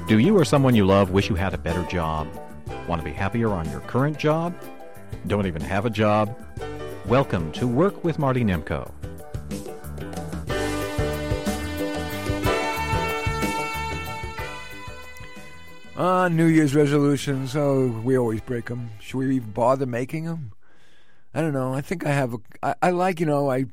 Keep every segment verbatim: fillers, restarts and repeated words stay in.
Do you or someone you love wish you had a better job? Want to be happier on your current job? Don't even have a job? Welcome to Work with Marty Nemko. Ah, New Year's resolutions. Oh, we always break them. Should we even bother making them? I don't know. I think I have a. I, I like, you know, I,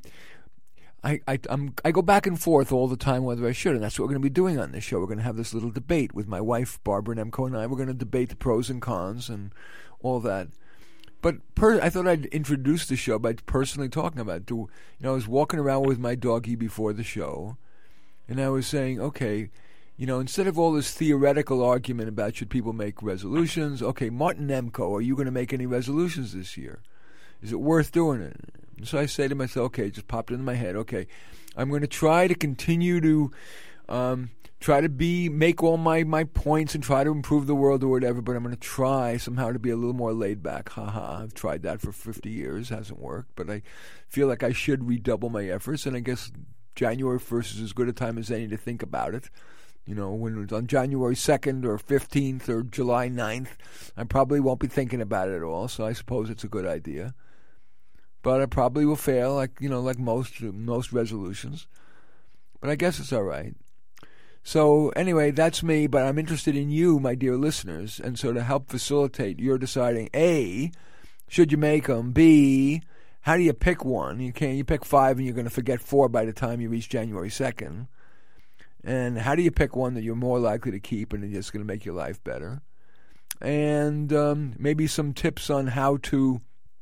I, I, I'm, I go back and forth all the time whether I should, and that's what we're going to be doing on this show. We're going to have this little debate with my wife, Barbara Nemko, and I. We're going to debate the pros and cons and all that. But per, I thought I'd introduce the show by personally talking about it. To, you know, I was walking around with my doggie before the show, and I was saying, okay, you know, instead of all this theoretical argument about should people make resolutions, okay, Martin Nemko, are you going to make any resolutions this year? Is it worth doing it? And so I say to myself, okay, it just popped into my head, okay, I'm going to try to continue to um, try to be, make all my, my points and try to improve the world or whatever, but I'm going to try somehow to be a little more laid back. Ha ha, I've tried that for fifty years, hasn't worked, but I feel like I should redouble my efforts, and I guess January first is as good a time as any to think about it. You know, when it's on January second or fifteenth or July ninth, I probably won't be thinking about it at all, so I suppose it's a good idea. But I probably will fail, like, you know, like most most resolutions. But I guess it's all right. So anyway, that's me, but I'm interested in you, my dear listeners, and so to help facilitate your deciding, A, should you make them, B, how do you pick one? You can't, you pick five and you're going to forget four by the time you reach January second. And how do you pick one that you're more likely to keep and it's going to make your life better? And um, maybe some tips on how to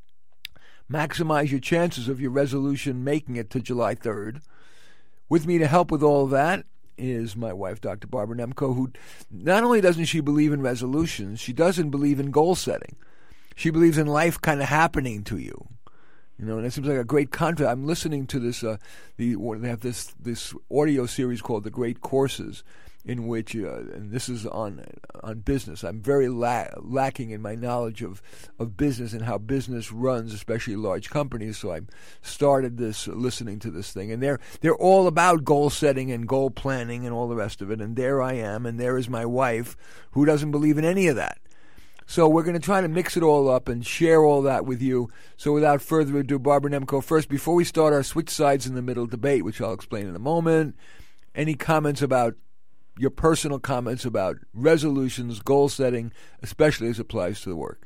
maximize your chances of your resolution making it to July third. With me to help with all of that is my wife, Doctor Barbara Nemko, who not only doesn't she believe in resolutions, she doesn't believe in goal setting. She believes in life kind of happening to you. You know, and it seems like a great contrast. I'm listening to this. Uh, the they have this this audio series called The Great Courses, in which, uh, and this is on on business. I'm very la- lacking in my knowledge of, of business and how business runs, especially large companies. So I started this, uh, listening to this thing, and they're they're all about goal setting and goal planning and all the rest of it. And there I am, and there is my wife, who doesn't believe in any of that. So we're going to try to mix it all up and share all that with you. So without further ado, Barbara Nemko, first, before we start our switch sides in the middle debate, which I'll explain in a moment, any comments about, your personal comments about resolutions, goal setting, especially as it applies to the work?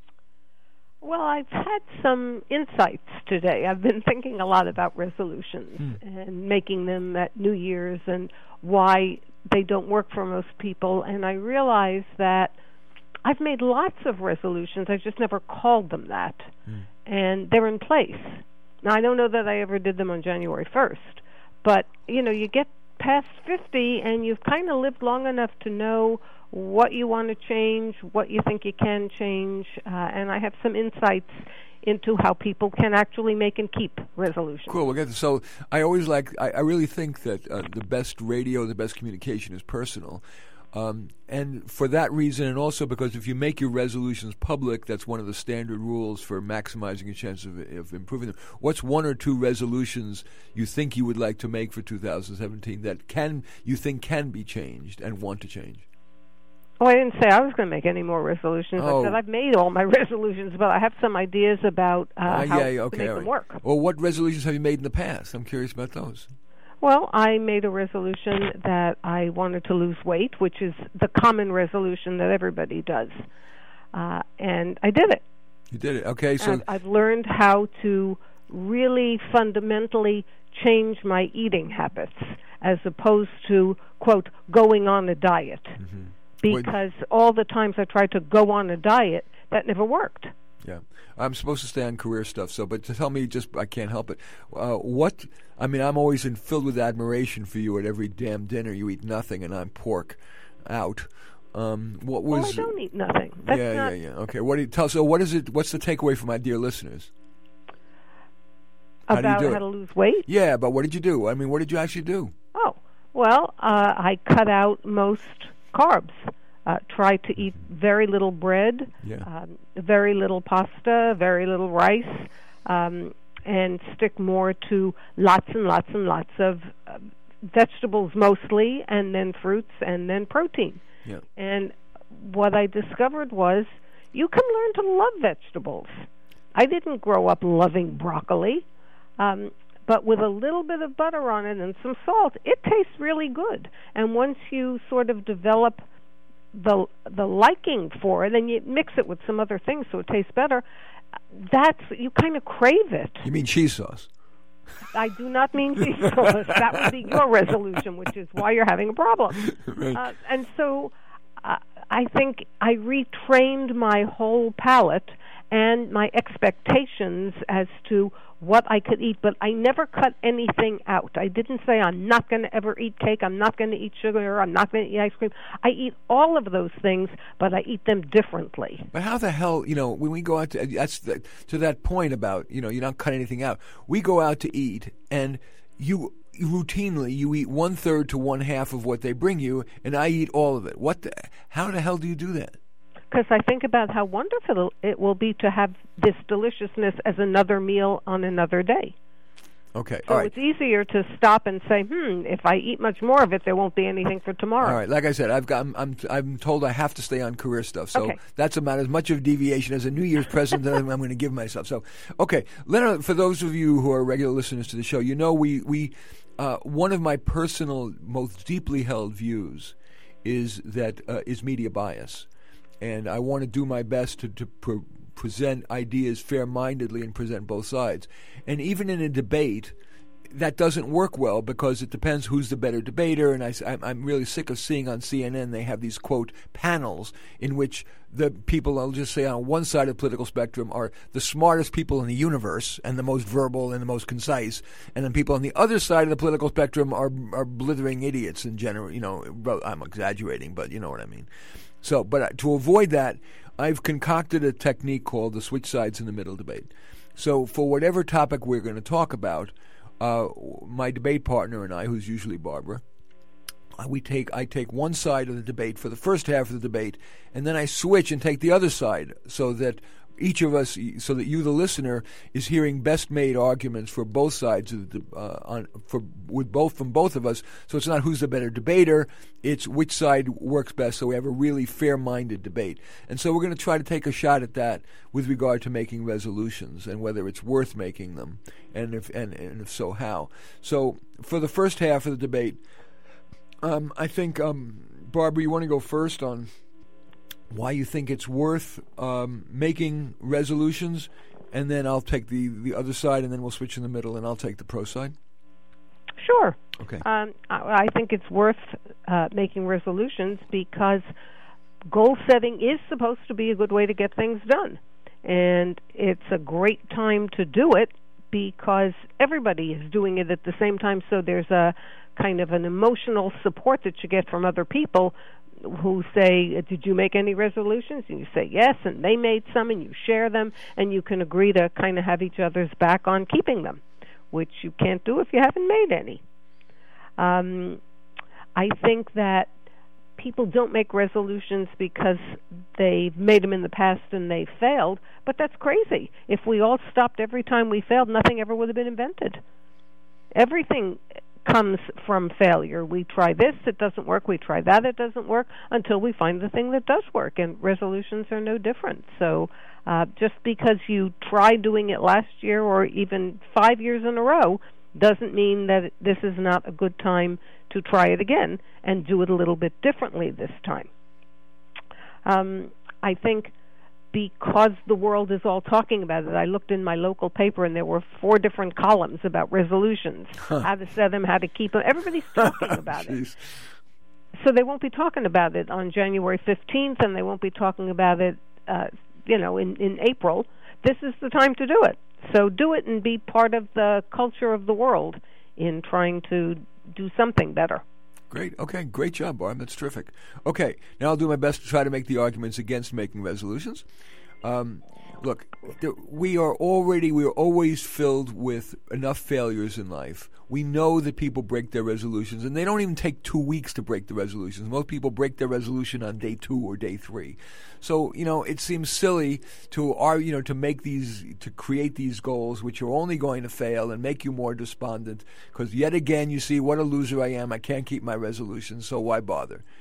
Well, I've had some insights today. I've been thinking a lot about resolutions hmm. and making them at New Year's and why they don't work for most people. And I realize that I've made lots of resolutions. I've just never called them that. Mm. And they're in place. Now, I don't know that I ever did them on January first. But, you know, you get past fifty and you've kind of lived long enough to know what you want to change, what you think you can change. Uh, and I have some insights into how people can actually make and keep resolutions. Cool. We'll get to, so I always like, I, I really think that uh, the best radio, the best communication is personal. Um, and for that reason, and also because if you make your resolutions public, that's one of the standard rules for maximizing your chance of, of improving them. What's one or two resolutions you think you would like to make for two thousand seventeen that can you think can be changed and want to change? Oh, I didn't say I was going to make any more resolutions. Oh. I said I've made all my resolutions, but I have some ideas about uh, uh, how yeah, yeah, okay, to make all them right. work. Well, what resolutions have you made in the past? I'm curious about those. Well, I made a resolution that I wanted to lose weight, which is the common resolution that everybody does. Uh, and I did it. You did it. Okay. So I've, I've learned how to really fundamentally change my eating habits as opposed to, quote, going on a diet. Mm-hmm. Because Wait. all the times I tried to go on a diet, that never worked. Yeah. I'm supposed to stay on career stuff, so, but to tell me, just, I can't help it. Uh, what, I mean, I'm always in, filled with admiration for you at every damn dinner. You eat nothing, and I'm pork out. Um, what was? Well, I don't eat nothing. That's yeah, not, yeah, yeah. Okay. What do you tell? So, what is it? What's the takeaway for my dear listeners? How about do you do how it? to lose weight? Yeah, but what did you do? I mean, what did you actually do? Oh, well, uh, I cut out most carbs. Uh, try to eat very little bread, yeah. um, very little pasta, very little rice, um, and stick more to lots and lots and lots of uh, vegetables mostly, and then fruits, and then protein. Yeah. And what I discovered was you can learn to love vegetables. I didn't grow up loving broccoli, um, but with a little bit of butter on it and some salt, it tastes really good. And once you sort of develop the the liking for it, and you mix it with some other things so it tastes better, that's you kind of crave it. You mean cheese sauce? I do not mean cheese sauce. That would be your resolution, which is why you're having a problem. Right. Uh, and so uh, I think I retrained my whole palate and my expectations as to what I could eat, but I never cut anything out. I didn't say I'm not going to ever eat cake, I'm not going to eat sugar, I'm not going to eat ice cream. I eat all of those things, but I eat them differently. But how the hell, you know, when we go out to, that's the, to that point about, you know, you don't cut anything out. We go out to eat, and you routinely, you eat one-third to one-half of what they bring you, and I eat all of it. What? The, how the hell do you do that? Because I think about how wonderful it will be to have this deliciousness as another meal on another day. Okay, so all right. It's easier to stop and say, hmm, if I eat much more of it, there won't be anything for tomorrow. All right, like I said, I've got, I'm, I'm, I'm told I have to stay on career stuff, so okay. That's about as much of deviation as a New Year's present that I'm, I'm going to give myself. So, okay, Leonard, for those of you who are regular listeners to the show, you know we, we uh, one of my personal, most deeply held views is that uh, is media bias. And I want to do my best to, to pre- present ideas fair-mindedly and present both sides. And even in a debate, that doesn't work well because it depends who's the better debater. And I, I'm really sick of seeing on C N N they have these, quote, panels in which the people, I'll just say on one side of the political spectrum, are the smartest people in the universe and the most verbal and the most concise. And then people on the other side of the political spectrum are, are blithering idiots in general. You know, I'm exaggerating, but you know what I mean. So, but to avoid that, I've concocted a technique called the switch sides in the middle debate. So for whatever topic we're going to talk about, uh, my debate partner and I, who's usually Barbara, we take I take one side of the debate for the first half of the debate, and then I switch and take the other side so that each of us, so that you, the listener, is hearing best-made arguments for both sides of the uh, on for with both from both of us. So it's not who's the better debater; it's which side works best. So we have a really fair-minded debate, and so we're going to try to take a shot at that with regard to making resolutions and whether it's worth making them, and if and, and if so, how. So for the first half of the debate, um, I think um, Barbara, you want to go first on why you think it's worth um, making resolutions, and then I'll take the, the other side, and then we'll switch in the middle, and I'll take the pro side. Sure. Okay. Um, I, I think it's worth uh, making resolutions because goal setting is supposed to be a good way to get things done. And it's a great time to do it because everybody is doing it at the same time, so there's a kind of an emotional support that you get from other people who say, did you make any resolutions? And you say yes, and they made some, and you share them, and you can agree to kind of have each other's back on keeping them, which you can't do if you haven't made any. Um, I think that people don't make resolutions because they've made them in the past and they failed, but that's crazy. If we all stopped every time we failed, nothing ever would have been invented. Everything comes from failure. We try this, it doesn't work. We try that, it doesn't work, until we find the thing that does work, and resolutions are no different. So uh, just because you tried doing it last year or even five years in a row doesn't mean that this is not a good time to try it again and do it a little bit differently this time. Um, I think because the world is all talking about it, I looked in my local paper and there were four different columns about resolutions, huh. how to set them, how to keep them. Everybody's talking about it. So they won't be talking about it on January fifteenth, and they won't be talking about it, uh, you know, in, in April. This is the time to do it. So do it and be part of the culture of the world in trying to do something better. Great. Okay. Great job, Barb. That's terrific. Okay. Now I'll do my best to try to make the arguments against making resolutions. Um, look, we are already, we are always filled with enough failures in life. We know that people break their resolutions, and they don't even take two weeks to break the resolutions. Most people break their resolution on day two or day three. So, you know, it seems silly to, are, you know, to make these, to create these goals which are only going to fail and make you more despondent, because yet again you see what a loser I am. I can't keep my resolutions, so why bother?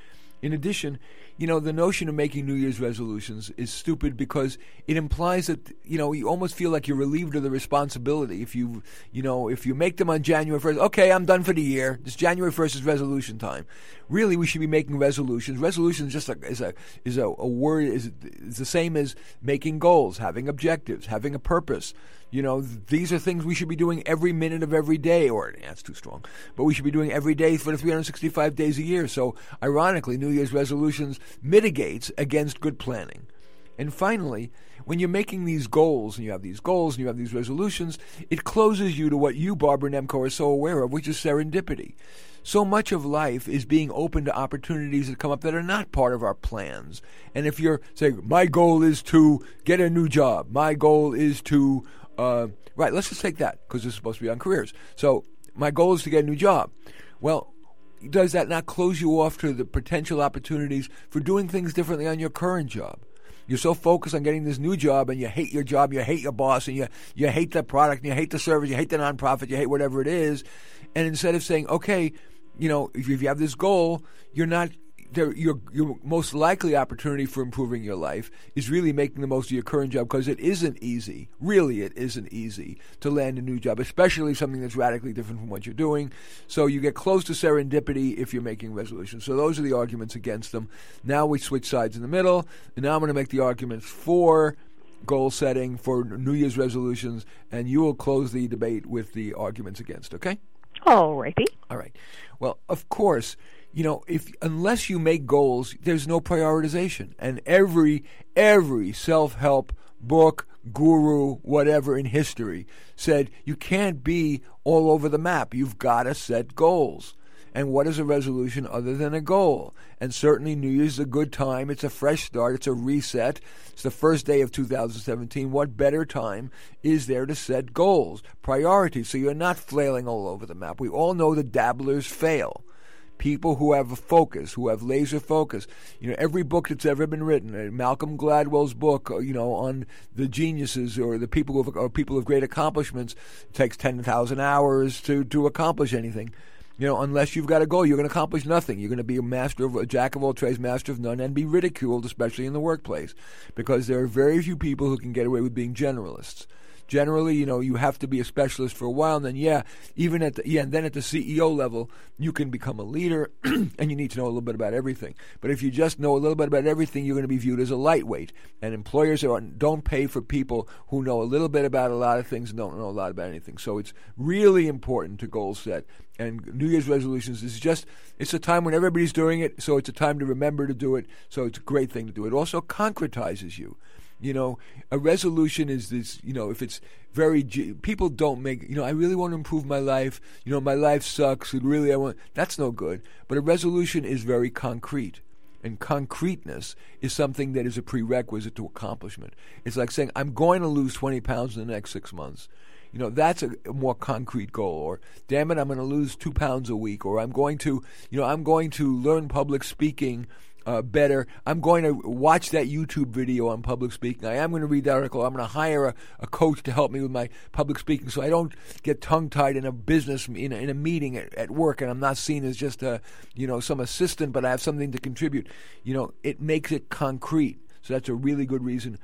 In addition, you know, the notion of making New Year's resolutions is stupid because it implies that, you know, you almost feel like you're relieved of the responsibility. If you, you know, if you make them on January first, okay, I'm done for the year. This January first is resolution time. Really, we should be making resolutions. Resolutions just a, is a is a, a word is is the same as making goals, having objectives, having a purpose. You know, these are things we should be doing every minute of every day, or yeah, that's too strong, but we should be doing every day for the three hundred sixty-five days a year. So, ironically, New Year's resolutions mitigates against good planning. And finally, when you're making these goals, and you have these goals, and you have these resolutions, it closes you to what you, Barbara Nemko, are so aware of, which is serendipity. So much of life is being open to opportunities that come up that are not part of our plans. And if you're saying, my goal is to get a new job, my goal is to, uh, right, let's just take that, because this is supposed to be on careers. So my goal is to get a new job. Well, does that not close you off to the potential opportunities for doing things differently on your current job? You're so focused on getting this new job, and you hate your job, you hate your boss, and you you hate the product, and you hate the service, you hate the nonprofit, you hate whatever it is. And instead of saying, okay, you know, if you have this goal, you're not there. Your your most likely opportunity for improving your life is really making the most of your current job, because it isn't easy. Really, it isn't easy to land a new job, especially something that's radically different from what you're doing. So you get close to serendipity if you're making resolutions. So those are the arguments against them. Now we switch sides in the middle, and now I'm going to make the arguments for goal setting, for New Year's resolutions, and you will close the debate with the arguments against. Okay? All righty. All right. Well, of course, you know, if unless you make goals, there's no prioritization. And every every self-help book, guru, whatever in history said you can't be all over the map. You've got to set goals. And what is a resolution other than a goal? And certainly New Year's is a good time. It's a fresh start. It's a reset. It's the first day of two thousand seventeen. What better time is there to set goals, priorities, so you're not flailing all over the map? We all know the dabblers fail. People who have a focus, who have laser focus. You know, every book that's ever been written, uh, Malcolm Gladwell's book, uh, you know, on the geniuses or the people of or people of great accomplishments, it takes ten thousand hours to, to accomplish anything. You know, unless you've got a goal, you're going to accomplish nothing. You're going to be a master of a jack of all trades, master of none, and be ridiculed, especially in the workplace, because there are very few people who can get away with being generalists. Generally, you know, you have to be a specialist for a while, and then, yeah, even at the, yeah, and then at the C E O level, you can become a leader, and you need to know a little bit about everything. But if you just know a little bit about everything, you're going to be viewed as a lightweight. And employers are, don't pay for people who know a little bit about a lot of things and don't know a lot about anything. So it's really important to goal set. And New Year's resolutions is just, it's a time when everybody's doing it, so it's a time to remember to do it. So it's a great thing to do. It also concretizes you. You know, a resolution is this, you know, if it's very, people don't make, you know, I really want to improve my life. You know, my life sucks. And really, I want, that's no good. But a resolution is very concrete. And concreteness is something that is a prerequisite to accomplishment. It's like saying, I'm going to lose twenty pounds in the next six months. You know, that's a, a more concrete goal. Or, damn it, I'm going to lose two pounds a week. Or I'm going to, you know, I'm going to learn public speaking Uh, better. I'm going to watch that YouTube video on public speaking. I am going to read that article. I'm going to hire a, a coach to help me with my public speaking, so I don't get tongue-tied in a business in a, in a meeting at, at work, and I'm not seen as just a, you know, some assistant, but I have something to contribute. You know, it makes it concrete. So that's a really good reason.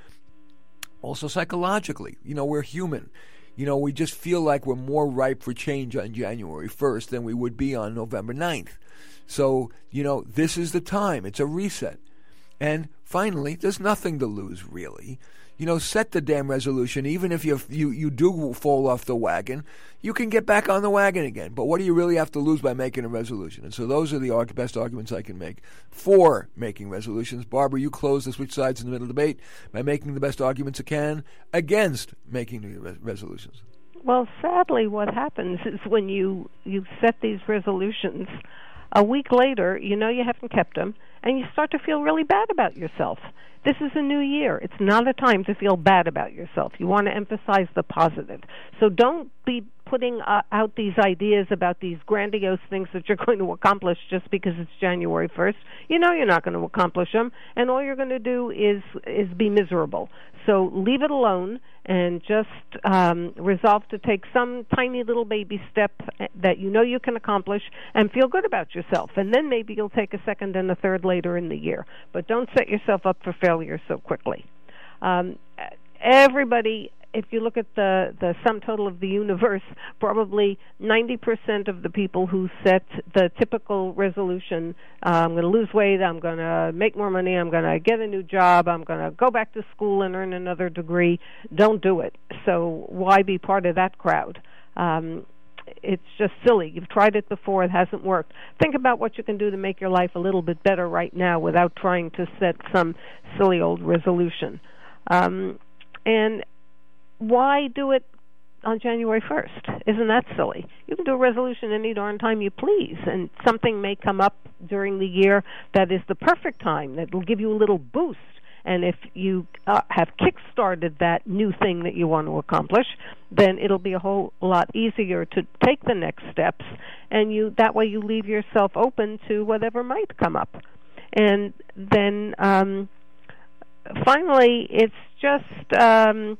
Also, psychologically, you know, we're human. You know, we just feel like we're more ripe for change on January first than we would be on November ninth. So, you know, this is the time. It's a reset. And finally, there's nothing to lose, really. You know, set the damn resolution. Even if you you you do fall off the wagon, you can get back on the wagon again. But what do you really have to lose by making a resolution? And so those are the arg- best arguments I can make for making resolutions. Barbara, you close the switch sides in the middle debate by making the best arguments you can against making new res- resolutions. Well, sadly, what happens is when you, you set these resolutions, a week later, you know you haven't kept them, and you start to feel really bad about yourself. This is a new year. It's not a time to feel bad about yourself. You want to emphasize the positive. So don't be putting uh, out these ideas about these grandiose things that you're going to accomplish just because it's January first. You know you're not going to accomplish them, and all you're going to do is is be miserable. So leave it alone and just um, resolve to take some tiny little baby step that you know you can accomplish and feel good about yourself. And then maybe you'll take a second and a third later in the year. But don't set yourself up for failure so quickly. Um, everybody, if you look at the, the sum total of the universe, probably ninety percent of the people who set the typical resolution, uh, I'm going to lose weight, I'm going to make more money, I'm going to get a new job, I'm going to go back to school and earn another degree, don't do it. So why be part of that crowd? Um, it's just silly. You've tried it before, it hasn't worked. Think about what you can do to make your life a little bit better right now without trying to set some silly old resolution. Um, and why do it on January first? Isn't that silly? You can do a resolution any darn time you please, and something may come up during the year that is the perfect time, that will give you a little boost. And if you uh, have kick-started that new thing that you want to accomplish, then it'll be a whole lot easier to take the next steps, and you that way you leave yourself open to whatever might come up. And then um, finally, it's just... Um,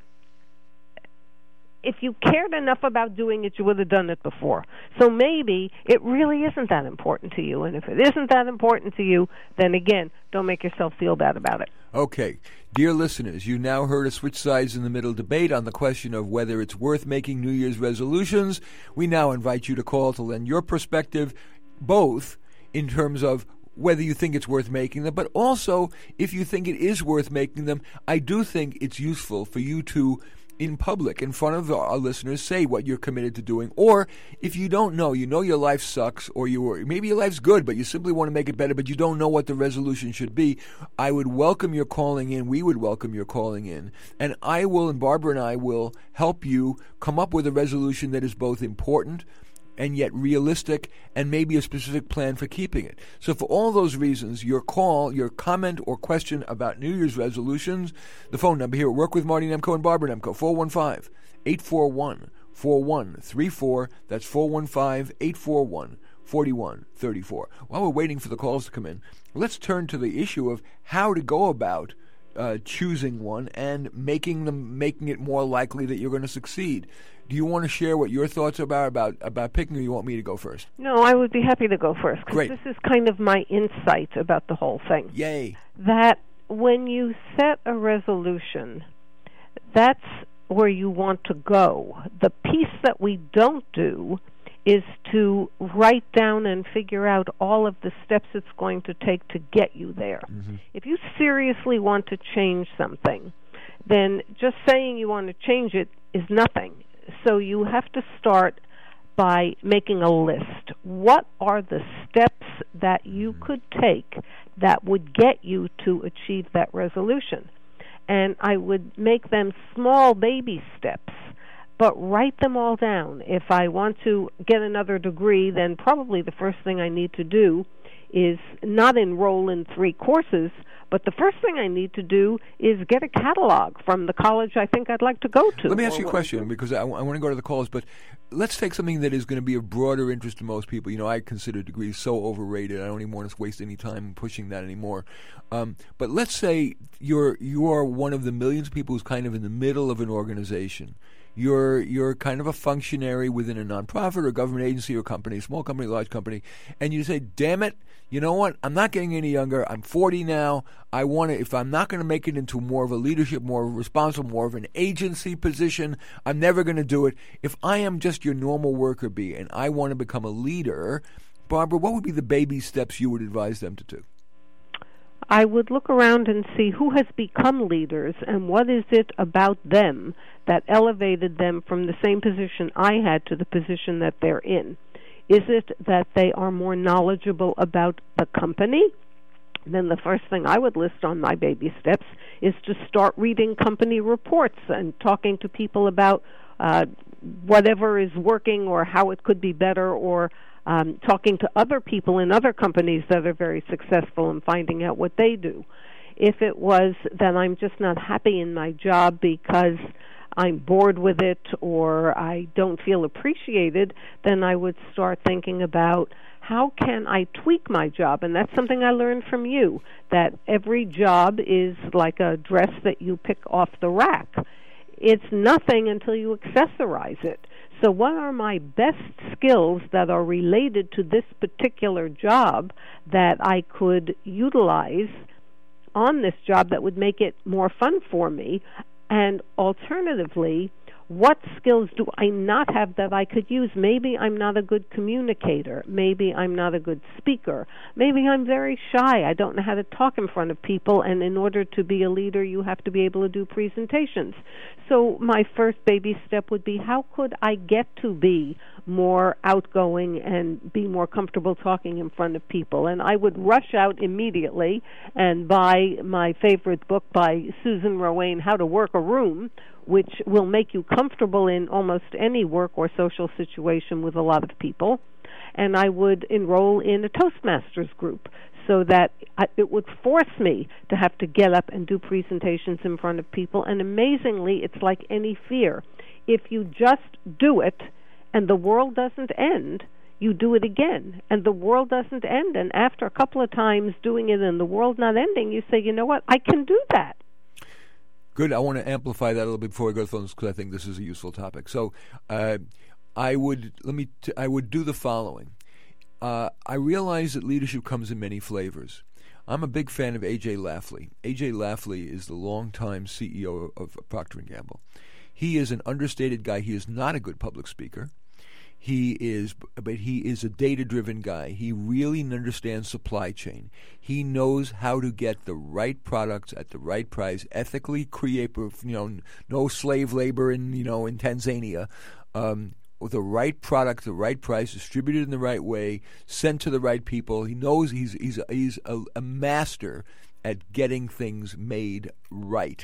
if you cared enough about doing it, you would have done it before. So maybe it really isn't that important to you. And if it isn't that important to you, then again, don't make yourself feel bad about it. Okay. Dear listeners, you now heard a switch sides in the middle debate on the question of whether it's worth making New Year's resolutions. We now invite you to call to lend your perspective, both in terms of whether you think it's worth making them, but also if you think it is worth making them. I do think it's useful for you to, in public, in front of our listeners, say what you're committed to doing. Or if you don't know, you know your life sucks, or you were, maybe your life's good, but you simply want to make it better, but you don't know what the resolution should be, I would welcome your calling in. We would welcome your calling in. And I will, and Barbara and I will help you come up with a resolution that is both important and yet realistic, and maybe a specific plan for keeping it. So for all those reasons, your call, your comment or question about New Year's resolutions, the phone number here at Work with Marty Nemko and Barbara Nemko, four one five, eight four one, four one three four. That's four one five, eight four one, four one three four. While we're waiting for the calls to come in, let's turn to the issue of how to go about uh, choosing one and making them, making it more likely that you're going to succeed. Do you want to share what your thoughts are about, about, about picking, or you want me to go first? No, I would be happy to go first, because Great. This is kind of my insight about the whole thing. Yay. That when you set a resolution, that's where you want to go. The piece that we don't do is to write down and figure out all of the steps it's going to take to get you there. Mm-hmm. If you seriously want to change something, then just saying you want to change it is nothing. So you have to start by making a list. What are the steps that you could take that would get you to achieve that resolution? And I would make them small baby steps, but write them all down. If I want to get another degree, then probably the first thing I need to do is not enroll in three courses, but the first thing I need to do is get a catalog from the college I think I'd like to go to. Let me ask you a question, because I, w- I want to go to the calls, but let's take something that is going to be of broader interest to most people. You know, I consider degrees so overrated. I don't even want to waste any time pushing that anymore. Um, but let's say you're you are one of the millions of people who's kind of in the middle of an organization. You're you're kind of a functionary within a nonprofit or government agency or company, small company, large company, and you say, damn it, you know what, I'm not getting any younger, I'm forty now, I want to, if I'm not going to make it into more of a leadership, more of a responsible, more of an agency position, I'm never going to do it. If I am just your normal worker bee and I want to become a leader, Barbara, what would be the baby steps you would advise them to do? I would look around and see who has become leaders and what is it about them that elevated them from the same position I had to the position that they're in. Is it that they are more knowledgeable about the company? Then the first thing I would list on my baby steps is to start reading company reports and talking to people about uh, whatever is working or how it could be better, or um, talking to other people in other companies that are very successful and finding out what they do. If it was that I'm just not happy in my job because I'm bored with it or I don't feel appreciated, then I would start thinking about how can I tweak my job? And that's something I learned from you, that every job is like a dress that you pick off the rack. It's nothing until you accessorize it. So what are my best skills that are related to this particular job that I could utilize on this job that would make it more fun for me? And alternatively, what skills do I not have that I could use? Maybe I'm not a good communicator. Maybe I'm not a good speaker. Maybe I'm very shy. I don't know how to talk in front of people, and in order to be a leader, you have to be able to do presentations. So my first baby step would be, how could I get to be more outgoing and be more comfortable talking in front of people? And I would rush out immediately and buy my favorite book by Susan Roane, How to Work a Room, which will make you comfortable in almost any work or social situation with a lot of people. And I would enroll in a Toastmasters group so that I, it would force me to have to get up and do presentations in front of people. And amazingly, it's like any fear. If you just do it and the world doesn't end, you do it again, and the world doesn't end. And after a couple of times doing it and the world not ending, you say, you know what, I can do that. Good. I want to amplify that a little bit before we go to phones because I think this is a useful topic. So, uh, I would let me. T- I would do the following. Uh, I realize that leadership comes in many flavors. I'm a big fan of A J Lafley. A J Lafley is the longtime C E O of Procter and Gamble. He is an understated guy. He is not a good public speaker. He is, but he is a data-driven guy. He really understands supply chain. He knows how to get the right products at the right price, ethically create, you know, no slave labor in, you know, in Tanzania, um, with the right product, the right price, distributed in the right way, sent to the right people. He knows he's he's a, he's a, a master at getting things made right,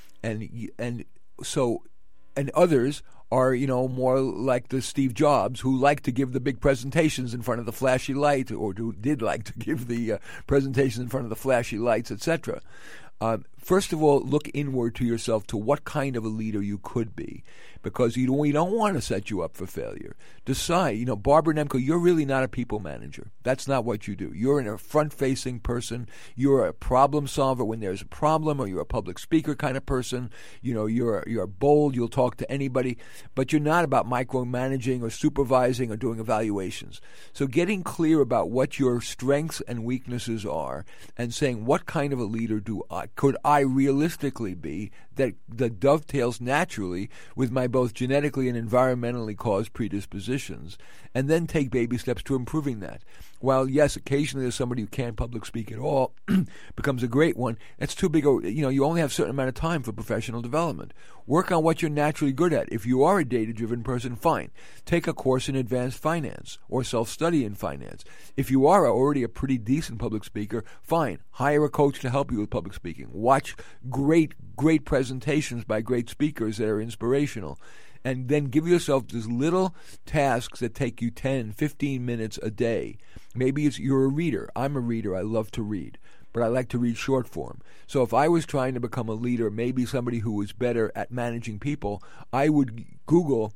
and and so, and others are, you know, more like the Steve Jobs, who like to give the big presentations in front of the flashy light, or who did like to give the uh, presentations in front of the flashy lights, et cetera. Um, first of all, look inward to yourself to what kind of a leader you could be, because you don't, we don't want to set you up for failure. Decide, you know, Barbara Nemko, you're really not a people manager. That's not what you do. You're a front-facing person. You're a problem solver when there's a problem, or you're a public speaker kind of person. You know, you're you're bold. You'll talk to anybody, but you're not about micromanaging or supervising or doing evaluations. So getting clear about what your strengths and weaknesses are, and saying what kind of a leader do I could I realistically be that, that dovetails naturally with my both genetically and environmentally caused predispositions, and then take baby steps to improving that. While, yes, occasionally there's somebody who can't public speak at all, becomes a great one, that's too big a, you know, you only have a certain amount of time for professional development. Work on what you're naturally good at. If you are a data-driven person, fine. Take a course in advanced finance or self-study in finance. If you are already a pretty decent public speaker, fine. Hire a coach to help you with public speaking. Watch great, great presentations by great speakers that are inspirational. And then give yourself these little tasks that take you ten, fifteen minutes a day. Maybe it's you're a reader. I'm a reader. I love to read, but I like to read short form. So if I was trying to become a leader, maybe somebody who was better at managing people, I would Google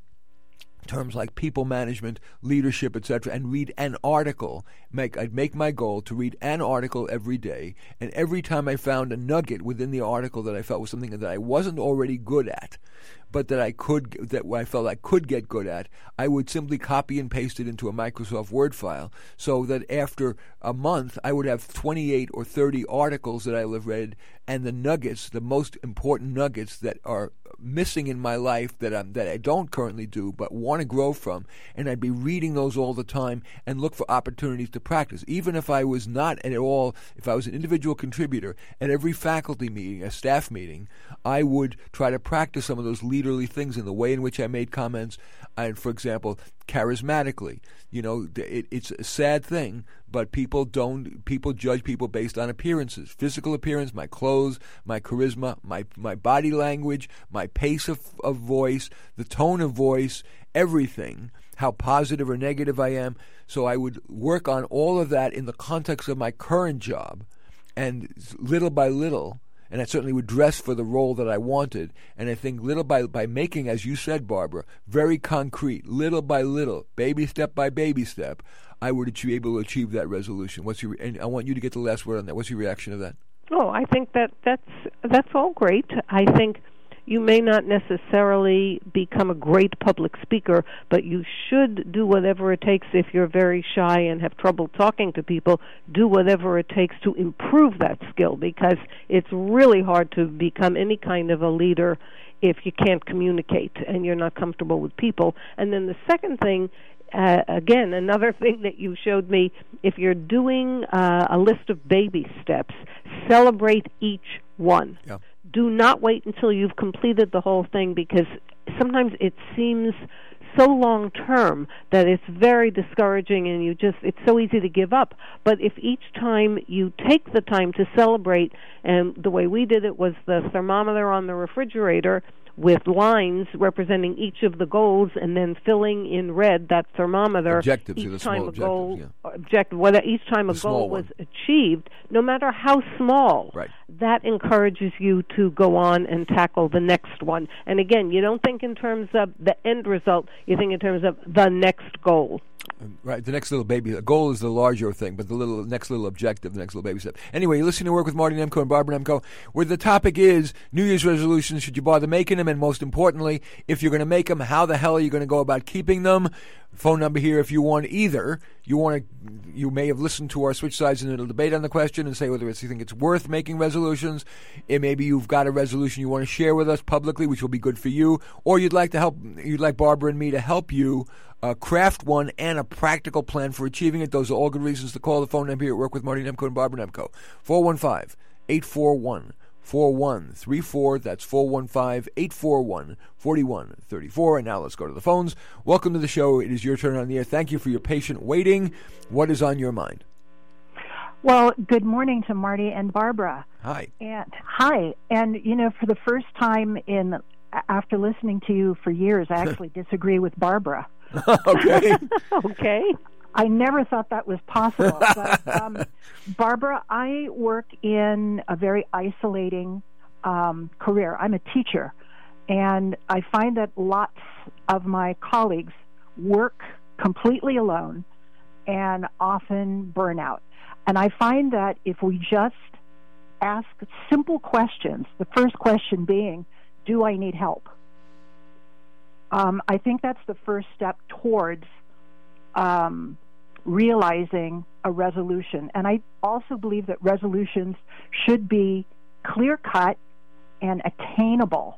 terms like people management, leadership, et cetera, and read an article. Make I'd make my goal to read an article every day, and every time I found a nugget within the article that I felt was something that I wasn't already good at, but that I could, that I felt I could get good at, I would simply copy and paste it into a Microsoft Word file, so that after a month I would have twenty-eight or thirty articles that I have read, and the nuggets, the most important nuggets that are missing in my life that I'm, that I don't currently do but want to grow from, and I'd be reading those all the time and look for opportunities to practice. Even if I was not at all, if I was an individual contributor, at every faculty meeting, a staff meeting, I would try to practice some of those leaderly things in the way in which I made comments, and for example, charismatically. You know, it, it's a sad thing, but people don't. People judge people based on appearances, physical appearance, my clothes, my charisma, my my body language, my pace of, of voice, the tone of voice, everything, how positive or negative I am. So I would work on all of that in the context of my current job, and little by little, and I certainly would dress for the role that I wanted. And I think little by by making, as you said, Barbara, very concrete, little by little, baby step by baby step, I would be able to achieve that resolution. What's your? And I want you to get the last word on that. What's your reaction to that? Oh, I think that that's that's all great. I think you may not necessarily become a great public speaker, but you should do whatever it takes. If you're very shy and have trouble talking to people, do whatever it takes to improve that skill, because it's really hard to become any kind of a leader if you can't communicate and you're not comfortable with people. And then the second thing, uh, again, another thing that you showed me, if you're doing uh, a list of baby steps, celebrate each one. Yeah. Do not wait until you've completed the whole thing, because sometimes it seems so long-term that it's very discouraging and you just it's so easy to give up. But if each time you take the time to celebrate, and the way we did it was the thermometer on the refrigerator with lines representing each of the goals, and then filling in red that thermometer objectives, each the time small a goal objectives, yeah. objective whether each time a The goal small was one. achieved, no matter how small. Right. That encourages you to go on and tackle the next one. And again, you don't think in terms of the end result, you think in terms of the next goal. Right, the next little baby. The goal is the larger thing, but the little next little objective, the next little baby step. Anyway, you're listening to Work with Marty Nemko and Barbara Nemko, where the topic is New Year's resolutions. Should you bother making them? And most importantly, if you're going to make them, how the hell are you going to go about keeping them? Phone number here if you want either. You want to, you may have listened to our Switch Sides and it'll debate on the question and say whether it's, you think it's worth making resolutions. It maybe you've got a resolution you want to share with us publicly, which will be good for you, or you'd like to help. You'd like Barbara and me to help you uh, craft one and a practical plan for achieving it. Those are all good reasons to call the phone number here at Work with Marty Nemko and Barbara Nemko. four one five, eight four one, four one three four. That's four one five, eight four one, four one three four. And now let's go to the phones. Welcome to the show. It is your turn on the air. Thank you for your patient waiting. What is on your mind? Well, good morning to Marty and Barbara. Hi. And hi. And, you know, for the first time in after listening to you for years, I actually disagree with Barbara. Okay. Okay. I never thought that was possible. But, um, Barbara, I work in a very isolating um, career. I'm a teacher, and I find that lots of my colleagues work completely alone and often burn out. And I find that if we just ask simple questions, the first question being, do I need help? Um, I think that's the first step towards um, realizing a resolution. And I also believe that resolutions should be clear-cut and attainable.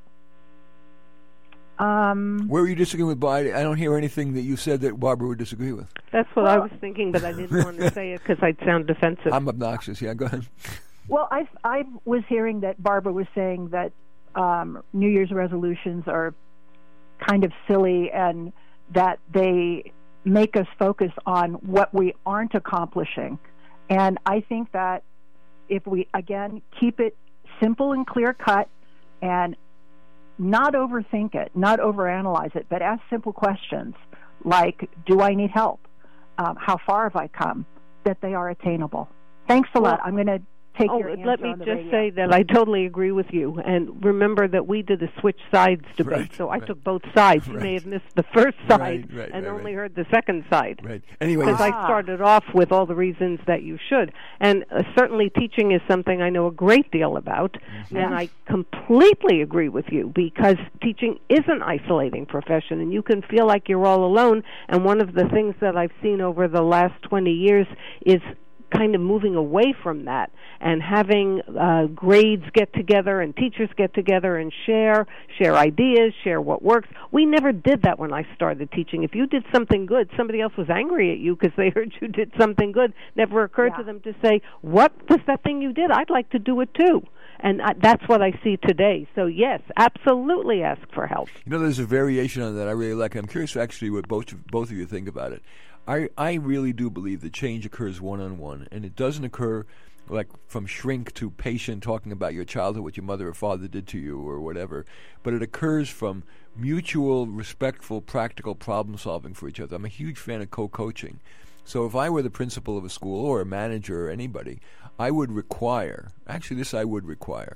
Um, Where are you disagreeing with Barbara? I don't hear anything that you said that Barbara would disagree with. That's what well, I was thinking, but I didn't want to say it because I'd sound defensive. I'm obnoxious. Yeah, go ahead. Well, I I was hearing that Barbara was saying that um, New Year's resolutions are kind of silly and that they make us focus on what we aren't accomplishing. And I think that if we, again, keep it simple and clear-cut and not overthink it, not overanalyze it, but ask simple questions like, do I need help? Um, how far have I come? That they are attainable. Thanks a well, lot. I'm going to take oh, your answer let me on the just radio. say that I totally agree with you. And remember that we did a switch sides debate, right, so I right. took both sides. You right. may have missed the first side right, right, and right, only right. heard the second side. Right. Anyway, Because Ah. I started off with all the reasons that you should. And uh, certainly teaching is something I know a great deal about, mm-hmm. and I completely agree with you, because teaching is an isolating profession, and you can feel like you're all alone. And one of the things that I've seen over the last twenty years is kind of moving away from that and having uh, grades get together and teachers get together and share, share ideas, share what works. We never did that when I started teaching. If you did something good, somebody else was angry at you because they heard you did something good. Never occurred Yeah. to them to say, what was that thing you did? I'd like to do it too. And I, that's what I see today. So, yes, absolutely ask for help. You know, there's a variation on that I really like. I'm curious actually what both both of you think about it. I, I really do believe that change occurs one-on-one, and it doesn't occur like from shrink to patient talking about your childhood, what your mother or father did to you or whatever, but it occurs from mutual, respectful, practical problem-solving for each other. I'm a huge fan of co-coaching. So if I were the principal of a school or a manager or anybody, I would require, actually this I would require,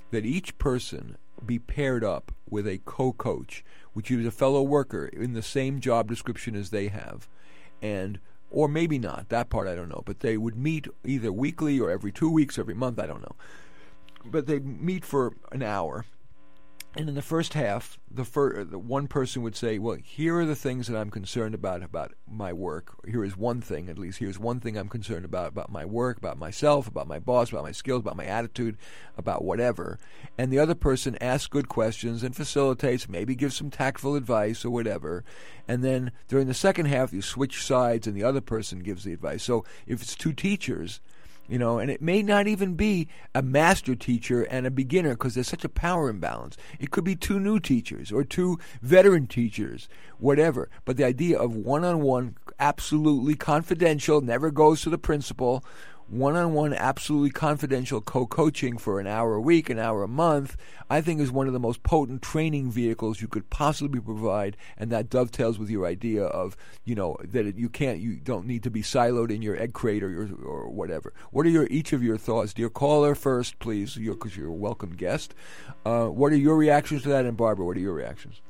that each person be paired up with a co-coach, which is a fellow worker in the same job description as they have, and or maybe not, that part I don't know, but they would meet either weekly or every two weeks, every month, I don't know. But they meet for an hour. And in the first half, the, fir- the one person would say, well, here are the things that I'm concerned about about my work. Here is one thing, at least. Here's one thing I'm concerned about, about my work, about myself, about my boss, about my skills, about my attitude, about whatever. And the other person asks good questions and facilitates, maybe gives some tactful advice or whatever. And then during the second half, you switch sides and the other person gives the advice. So if it's two teachers, you know, and it may not even be a master teacher and a beginner because there's such a power imbalance. It could be two new teachers or two veteran teachers, whatever. But the idea of one-on-one, absolutely confidential, never goes to the principal, one-on-one, absolutely confidential co-coaching for an hour a week, an hour a month, I think is one of the most potent training vehicles you could possibly provide, and that dovetails with your idea of, you know, that it, you can't, you don't need to be siloed in your egg crate or your, or whatever. What are your each of your thoughts? Dear caller, first, please, because you're, you're a welcome guest. Uh, what are your reactions to that? And Barbara, what are your reactions?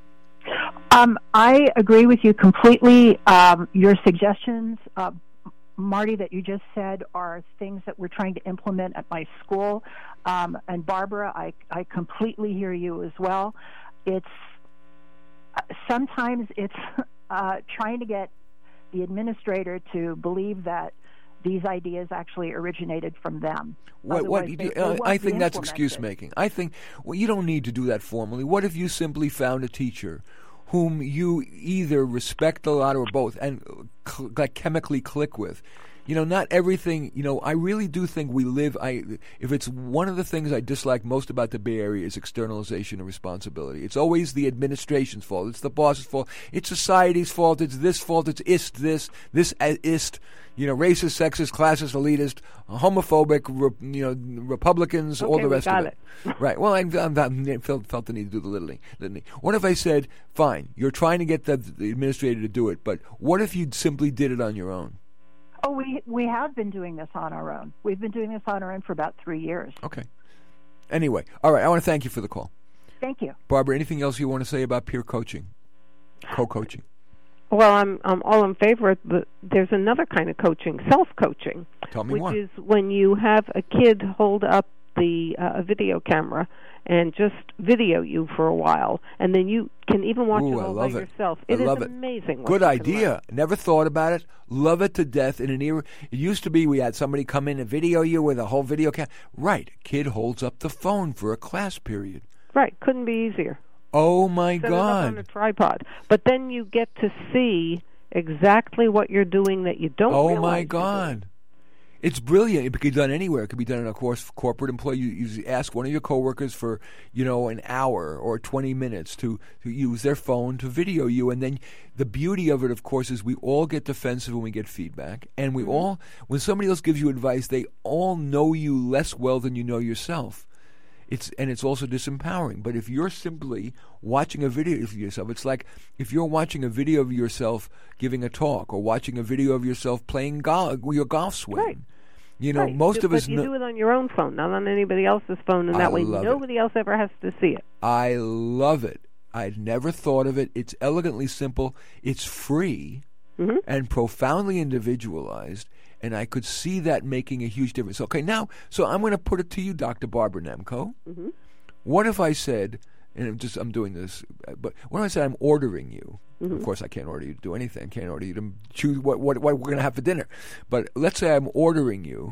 Um, I agree with you completely. Um, your suggestions, uh, Marty, that you just said are things that we're trying to implement at my school. Um, and Barbara, I, I completely hear you as well. It's uh, sometimes it's uh, trying to get the administrator to believe that these ideas actually originated from them. What, what you do, uh, I think that's excuse making. I think well, you don't need to do that formally. What if you simply found a teacher whom you either respect a lot or both, and cl- like chemically click with? You know, not everything, you know, I really do think we live, I if it's one of the things I dislike most about the Bay Area is externalization of responsibility. It's always the administration's fault. It's the boss's fault. It's society's fault. It's this fault. It's ist this, this ist, you know, racist, sexist, classist, elitist, homophobic, re, you know, Republicans, okay, all the rest got of it. it. Right. Well, I, I, I felt, felt the need to do the litany, litany. What if I said, fine, you're trying to get the, the administrator to do it, but what if you simply did it on your own? Oh, we we have been doing this on our own. We've been doing this on our own for about three years. Okay. Anyway, all right, I want to thank you for the call. Thank you. Barbara, anything else you want to say about peer coaching, co-coaching? Well, I'm I'm all in favor of the, there's another kind of coaching, self-coaching. Tell me which more. Is when you have a kid hold up the uh, video camera and just video you for a while, and then you can even watch Ooh, it all I love by it. yourself. I It love is it. amazing. What Good you can idea. learn. Never thought about it. Love it to death. In an era, it used to be we had somebody come in and video you with a whole video camera. Right. Kid holds up the phone for a class period. Right. Couldn't be easier. Oh, my Set it up on God. a tripod. But then you get to see exactly what you're doing that you don't Oh, realize my you're God. doing. It's brilliant. It could be done anywhere. It could be done in a course corporate employee. You, you ask one of your coworkers for, you know, an hour or twenty minutes to, to use their phone to video you. And then the beauty of it, of course, is we all get defensive when we get feedback. And we mm-hmm. all, when somebody else gives you advice, they all know you less well than you know yourself. It's and it's also disempowering. But if you're simply watching a video of yourself, it's like if you're watching a video of yourself giving a talk or watching a video of yourself playing golf, your golf swing. Right. You know, right. most of but us you know. do it on your own phone, not on anybody else's phone, and I that way love nobody it. else ever has to see it. I love it. I'd never thought of it. It's elegantly simple. It's free mm-hmm. and profoundly individualized. And I could see that making a huge difference. Okay, now, so I'm going to put it to you, Doctor Barbara Nemko. Mm-hmm. What if I said, and I'm just I'm doing this, but what if I said I'm ordering you? Mm-hmm. Of course, I can't order you to do anything. I can't order you to choose what what, what we're going to have for dinner. But let's say I'm ordering you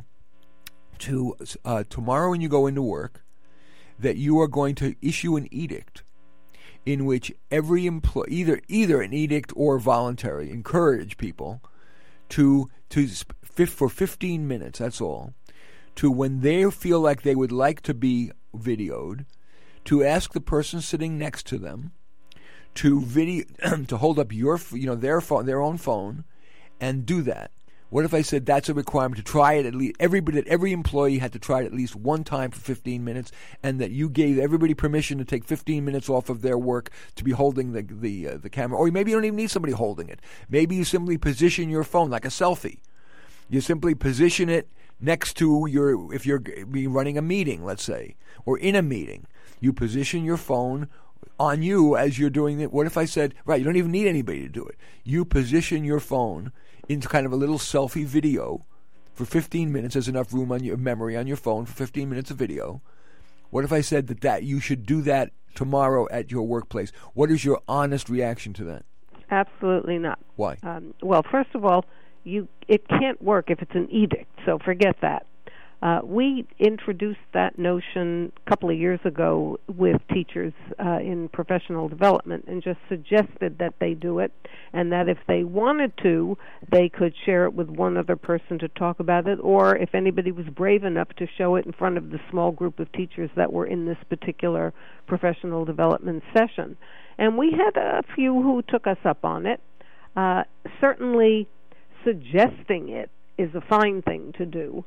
to uh, tomorrow when you go into work, that you are going to issue an edict in which every employee, either either an edict or voluntary, encourage people to to for fifteen minutes, that's all, to when they feel like they would like to be videoed, to ask the person sitting next to them to video to hold up your you know their phone, their own phone, and do that. What if I said that's a requirement to try it at least everybody every employee had to try it at least one time for fifteen minutes, and that you gave everybody permission to take fifteen minutes off of their work to be holding the the uh, the camera, or maybe you don't even need somebody holding it. Maybe you simply position your phone like a selfie. You simply position it next to your, if you're be running a meeting, let's say, or in a meeting, you position your phone on you as you're doing it. What if I said, right, you don't even need anybody to do it. You position your phone into kind of a little selfie video for fifteen minutes. There's enough room on your memory on your phone for fifteen minutes of video. What if I said that, that you should do that tomorrow at your workplace? What is your honest reaction to that? Absolutely not. Why? Um, well, first of all, you it can't work if it's an edict, so forget that. Uh, we introduced that notion a couple of years ago with teachers uh, in professional development and just suggested that they do it, and that if they wanted to, they could share it with one other person to talk about it, or if anybody was brave enough to show it in front of the small group of teachers that were in this particular professional development session. And we had a few who took us up on it. Uh, certainly suggesting it is a fine thing to do.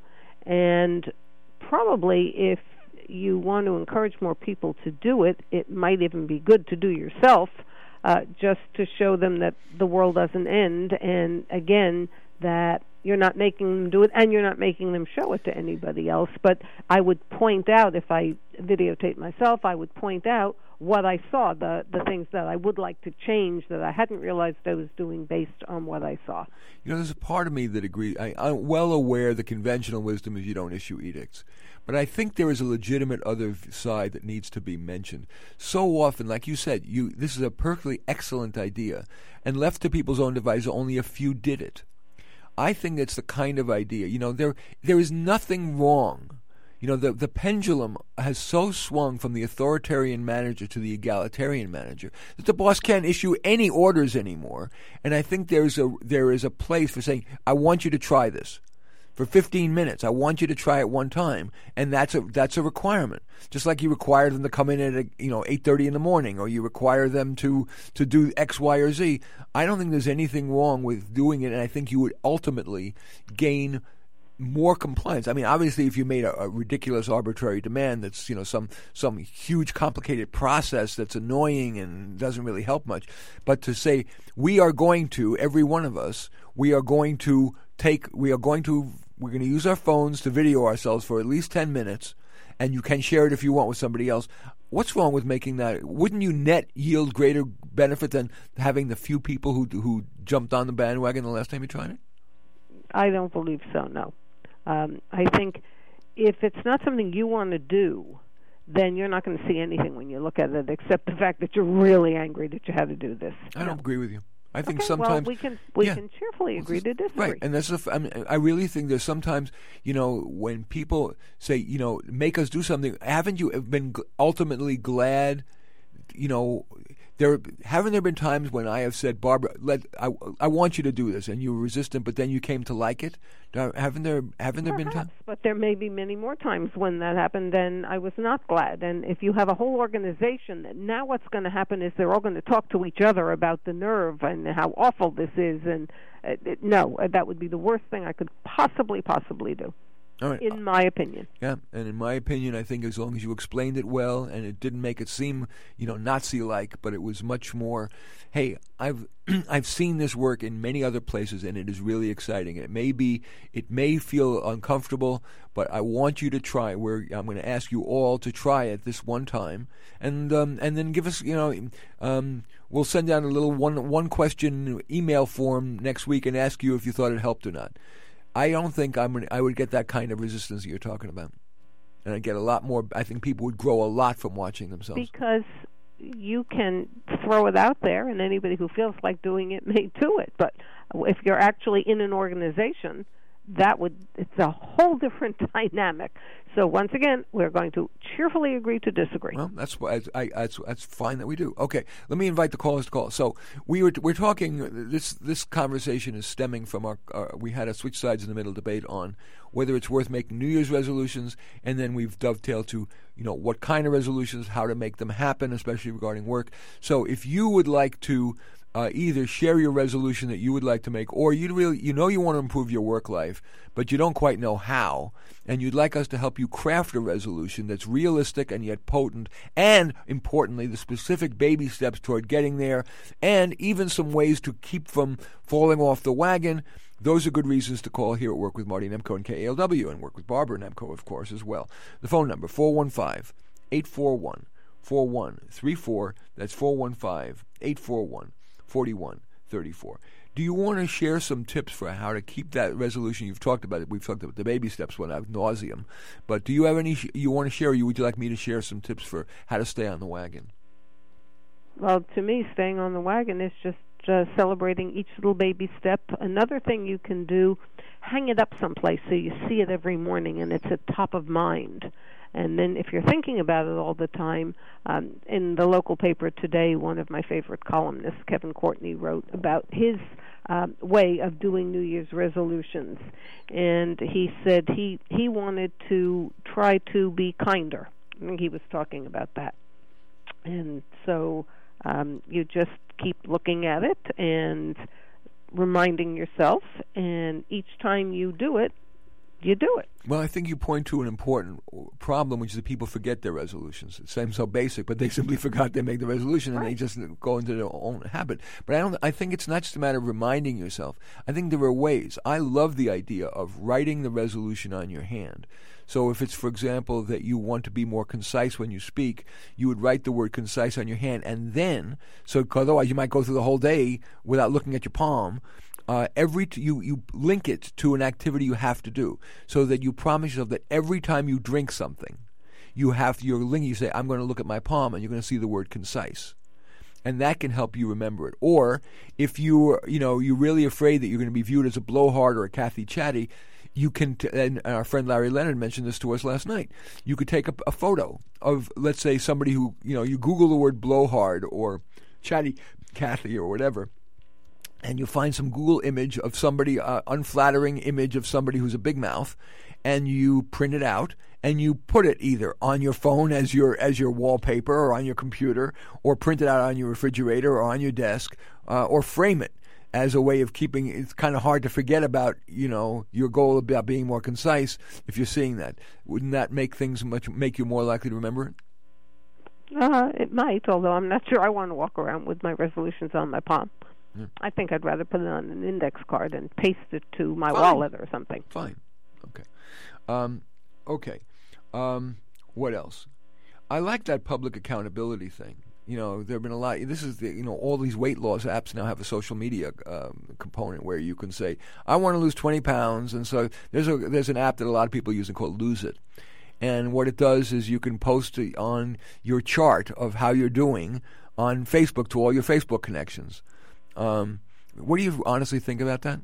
And probably if you want to encourage more people to do it, it might even be good to do yourself, uh, just to show them that the world doesn't end, and again, that you're not making them do it, and you're not making them show it to anybody else. But I would point out, if I videotape myself, I would point out what I saw, the the things that I would like to change that I hadn't realized I was doing based on what I saw. You know, there's a part of me that agrees. I, I'm well aware the conventional wisdom is you don't issue edicts. But I think there is a legitimate other side that needs to be mentioned. So often, like you said, you this is a perfectly excellent idea, and left to people's own devices, only a few did it. I think that's the kind of idea. You know, there there is nothing wrong. You know, the the pendulum has so swung from the authoritarian manager to the egalitarian manager that the boss can't issue any orders anymore. And I think there's a there is a place for saying, I want you to try this for fifteen minutes. I want you to try it one time, and that's a that's a requirement. Just like you require them to come in at you know eight thirty in the morning, or you require them to to do X, Y, or Z. I don't think there's anything wrong with doing it, and I think you would ultimately gain more compliance. I mean, obviously, if you made a, a ridiculous, arbitrary demand that's you know some some huge, complicated process that's annoying and doesn't really help much, but to say we are going to, every one of us, we are going to take, we are going to, we're going to use our phones to video ourselves for at least ten minutes, and you can share it if you want with somebody else. What's wrong with making that? Wouldn't you net yield greater benefit than having the few people who who jumped on the bandwagon the last time you tried it? I don't believe so, no. Um, I think if it's not something you want to do, then you're not going to see anything when you look at it, except the fact that you're really angry that you had to do this. I don't no. agree with you. I think okay, sometimes well, we can we yeah. can cheerfully agree to disagree. Right, and that's a, I mean, I really think there's sometimes, you know, when people say, you know, make us do something, haven't you been ultimately glad, you know, there haven't there been times when I have said, Barbara, let I, I want you to do this, and you were resistant, but then you came to like it? Haven't there haven't there Perhaps, been times? But there may be many more times when that happened, and I was not glad. And if you have a whole organization, that now what's going to happen is they're all going to talk to each other about the nerve and how awful this is. And uh, it, no, that would be the worst thing I could possibly, possibly do. All right. In my opinion. Yeah, and in my opinion, I think as long as you explained it well and it didn't make it seem, you know, Nazi-like, but it was much more, hey, I've I've seen this work in many other places, and it is really exciting. It may be, it may feel uncomfortable, but I want you to try. Where I'm going to ask you all to try it this one time, and um, and then give us, you know, um, we'll send out a little one one question email form next week and ask you if you thought it helped or not. I don't think I'm gonna, I would get that kind of resistance that you're talking about. And I'd get a lot more, I think people would grow a lot from watching themselves. Because you can throw it out there, and anybody who feels like doing it may do it. But if you're actually in an organization, that would, it's a whole different dynamic. So once again, we're going to cheerfully agree to disagree. Well, that's I, I, that's that's fine that we do. Okay, let me invite the callers to call. So we were we're talking. This this conversation is stemming from our, our. We had a switch sides in the middle debate on whether it's worth making New Year's resolutions, and then we've dovetailed to you know what kind of resolutions, how to make them happen, especially regarding work. So if you would like to. Uh, either share your resolution that you would like to make, or you really you know you want to improve your work life, but you don't quite know how, and you'd like us to help you craft a resolution that's realistic and yet potent, and importantly, the specific baby steps toward getting there, and even some ways to keep from falling off the wagon. those are good reasons to call here at Work with Marty Nemko and K A L W, and Work with Barbara Nemko, of course, as well. The phone number, four one five, eight four one, four one three four. That's four one five, eight four one, four one three four. Do you want to share some tips for how to keep that resolution? You've talked about it. We've talked about the baby steps one ad nauseum. But do you have any sh- you want to share, or would you like me to share some tips for how to stay on the wagon? Well, to me, staying on the wagon is just uh, celebrating each little baby step. Another thing you can do, hang it up someplace so you see it every morning and it's at top of mind. And then if you're thinking about it all the time, um, in the local paper today, one of my favorite columnists, Kevin Courtney, wrote about his um, way of doing New Year's resolutions. And he said he, he wanted to try to be kinder. I think he was talking about that. And so um, you just keep looking at it and reminding yourself, and each time you do it, you do it. Well, I think you point to an important problem, which is that people forget their resolutions. It seems so basic, but they simply forgot they make the resolution, and right. they just go into their own habit. But I don't. I think it's not just a matter of reminding yourself. I think there are ways. I love the idea of writing the resolution on your hand. So if it's, for example, that you want to be more concise when you speak, you would write the word concise on your hand, and then, so otherwise you might go through the whole day without looking at your palm. Uh, every t- you you link it to an activity you have to do, so that you promise yourself that every time you drink something, you have you're linking. You say, "I'm going to look at my palm," and you're going to see the word concise, and that can help you remember it. Or if you you know you're really afraid that you're going to be viewed as a blowhard or a Kathy Chatty, you can. T- and our friend Larry Leonard mentioned this to us last night. You could take a, a photo of, let's say, somebody who you know you Google the word blowhard or Chatty Kathy or whatever. And you find some Google image of somebody, uh, unflattering image of somebody who's a big mouth, and you print it out and you put it either on your phone as your as your wallpaper or on your computer, or print it out on your refrigerator or on your desk, uh, or frame it as a way of keeping. It's kind of hard to forget about you know your goal about being more concise if you're seeing that. Wouldn't that make things much make you more likely to remember it? Uh, it might, although I'm not sure I want to walk around with my resolutions on my palm. Yeah. I think I'd rather put it on an index card and paste it to my Fine. wallet or something. Fine. Okay. Um, okay. Um, what else? I like that public accountability thing. You know, there have been a lot. This is the, you know, all these weight loss apps now have a social media um, component where you can say, I want to lose twenty pounds. And so there's a there's an app that a lot of people use called Lose It. And what it does is you can post on your chart of how you're doing on Facebook to all your Facebook connections. Um, what do you honestly think about that?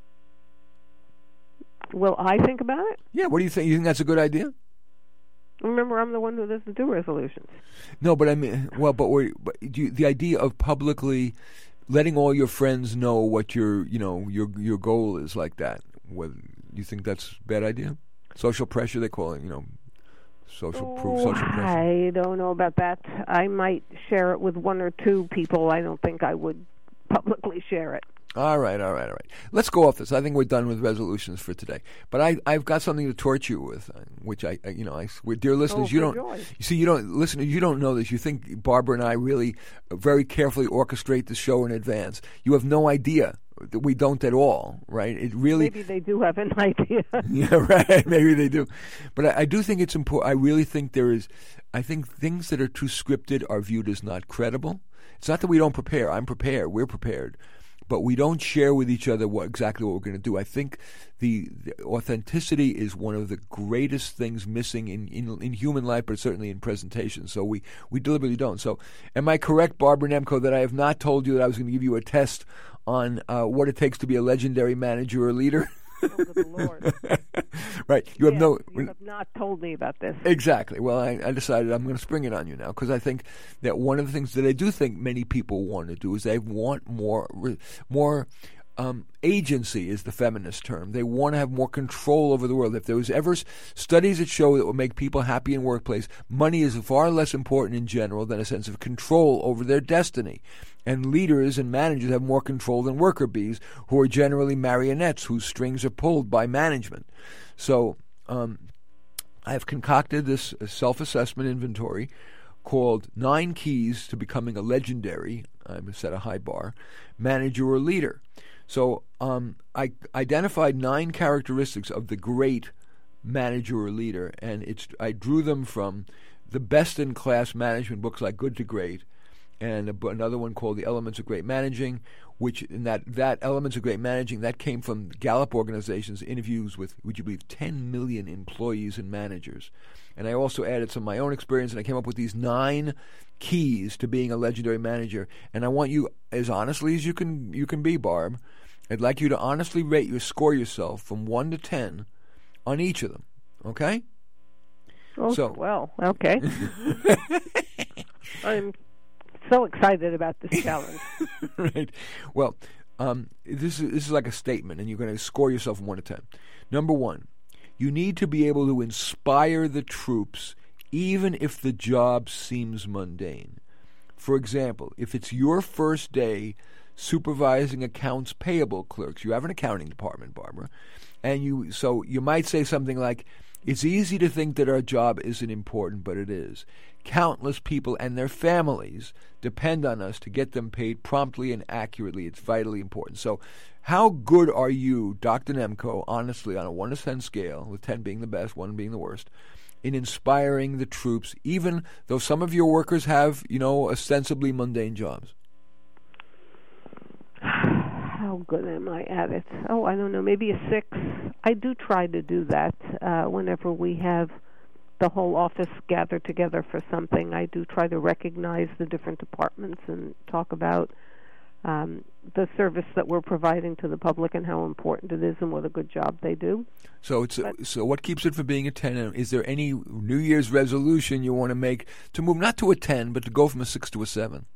Will I think about it? Yeah, what do you think? You think that's a good idea? Remember, I'm the one who doesn't do resolutions. No, but I mean, well, but, we're, but do you, the idea of publicly letting all your friends know what your, you know, your your goal is like that. Whether you think that's a bad idea? Social pressure, they call it, you know, social oh, proof, social pressure. I don't know about that. I might share it with one or two people. I don't think I would publicly share it. All right, all right, all right. Let's go off this. I think we're done with resolutions for today. But I, I've got something to torture you with, which I, you know, I, dear listeners, oh, you don't, joy. you see, you don't, listeners, you don't know this. You think Barbara and I really very carefully orchestrate the show in advance. You have no idea that we don't at all, right? It really. Maybe they do have an idea. Yeah, right. Maybe they do. But I, I do think it's important. I really think there is, I think things that are too scripted are viewed as not credible. It's not that we don't prepare. I'm prepared. We're prepared. But we don't share with each other what exactly what we're going to do. I think the, the authenticity is one of the greatest things missing in, in, in human life, but certainly in presentation. So we, we deliberately don't. So am I correct, Barbara Nemko, that I have not told you that I was going to give you a test on uh, what it takes to be a legendary manager or leader? Oh, good Lord. Right. You have yes, no. You have not told me about this. Exactly. Well, I, I decided I'm going to spring it on you now because I think that one of the things that I do think many people want to do is they want more, more um, agency is the feminist term. They want to have more control over the world. If there was ever studies that show that will make people happy in workplace, money is far less important in general than a sense of control over their destiny. And leaders and managers have more control than worker bees, who are generally marionettes whose strings are pulled by management. So um, I have concocted this self-assessment inventory called Nine Keys to Becoming a Legendary, I've set a high bar, Manager or Leader. So um, I identified nine characteristics of the great manager or leader, and it's I drew them from the best-in-class management books like Good to Great, and a, another one called The Elements of Great Managing, which in that, that Elements of Great Managing, that came from Gallup organization's interviews with, would you believe, ten million employees and managers. And I also added some of my own experience, and I came up with these nine keys to being a legendary manager. And I want you, as honestly as you can you can be, Barb, I'd like you to honestly rate your score yourself from one to ten on each of them. Okay? Oh, so, well, okay. I'm so excited about this challenge. Right. Well, um, this is this is like a statement, and you're going to score yourself from one to ten. Number one, you need to be able to inspire the troops, even if the job seems mundane. For example, if it's your first day supervising accounts payable clerks, you have an accounting department, Barbara, and you so you might say something like, "It's easy to think that our job isn't important, but it is. Countless people and their families depend on us to get them paid promptly and accurately. It's vitally important." So how good are you, Doctor Nemko, honestly, on a one to ten scale, with ten being the best, one being the worst, in inspiring the troops, even though some of your workers have, you know, ostensibly mundane jobs? How good am I at it? Oh, I don't know, maybe a six. I do try to do that uh, whenever we have the whole office gathered together for something. I do try to recognize the different departments and talk about um, the service that we're providing to the public and how important it is and what a good job they do. So it's but, a, so what keeps it from being a ten? Is there any New Year's resolution you want to make to move not to a ten, but to go from a six to a seven?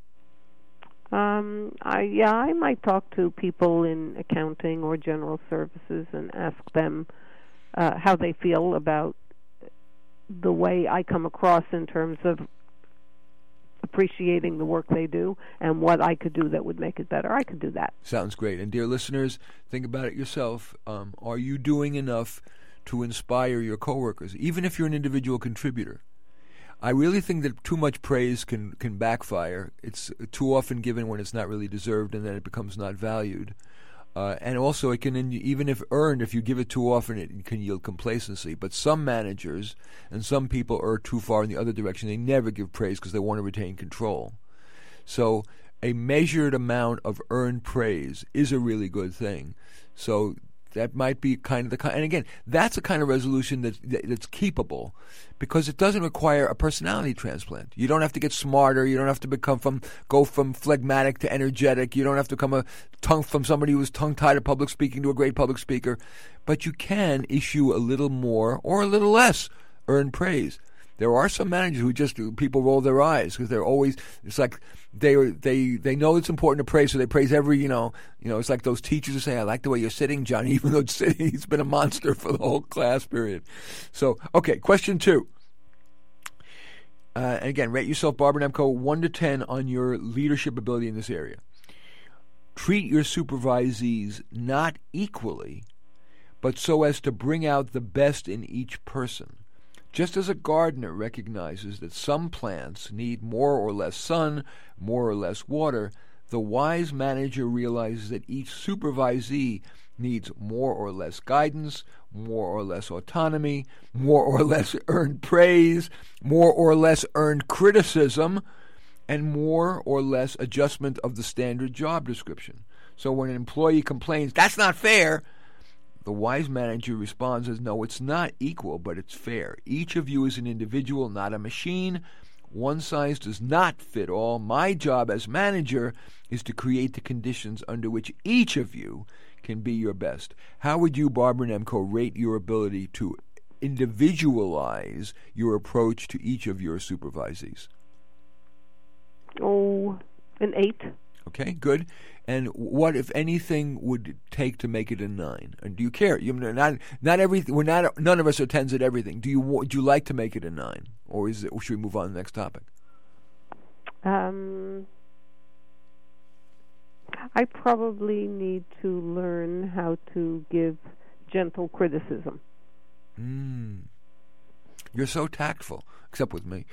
Um, I yeah, I might talk to people in accounting or general services and ask them uh, how they feel about the way I come across in terms of appreciating the work they do and what I could do that would make it better. I could do that. Sounds great. And dear listeners, think about it yourself. Um, are you doing enough to inspire your coworkers, even if you're an individual contributor? I really think that too much praise can, can backfire. It's too often given when it's not really deserved, and then it becomes not valued. Uh, and also, it can, even if earned, if you give it too often, it can yield complacency. But some managers and some people err too far in the other direction. They never give praise because they want to retain control. So a measured amount of earned praise is a really good thing. So that might be kind of the kind, and again, that's a kind of resolution that's, that's keepable, because it doesn't require a personality transplant. You don't have to get smarter. You don't have to become from go from phlegmatic to energetic. You don't have to come a tongue from somebody who was tongue-tied at public speaking to a great public speaker. But you can issue a little more or a little less earned praise. There are some managers who just people roll their eyes because they're always. It's like they they they know it's important to praise, so they praise every you know you know. It's like those teachers who say, "I like the way you're sitting, John," even though it's sitting, he's been a monster for the whole class period. So, okay, question two. Uh, and again, rate yourself, Barbara Nemko, one to ten on your leadership ability in this area. Treat your supervisees not equally, but so as to bring out the best in each person. Just as a gardener recognizes that some plants need more or less sun, more or less water, the wise manager realizes that each supervisee needs more or less guidance, more or less autonomy, more or less earned praise, more or less earned criticism, and more or less adjustment of the standard job description. So when an employee complains, "That's not fair," the wise manager responds as, "No, it's not equal, but it's fair. Each of you is an individual, not a machine. One size does not fit all. My job as manager is to create the conditions under which each of you can be your best." How would you, Barbara Nemko, rate your ability to individualize your approach to each of your supervisees? Oh, an eight. Okay, good. And what, if anything, would it take to make it a nine? And do you care? You not not everything. We're not. None of us are tens at everything. Do you would you like to make it a nine, or is it? Or should we move on to the next topic? Um, I probably need to learn how to give gentle criticism. Mm. You're so tactful, except with me.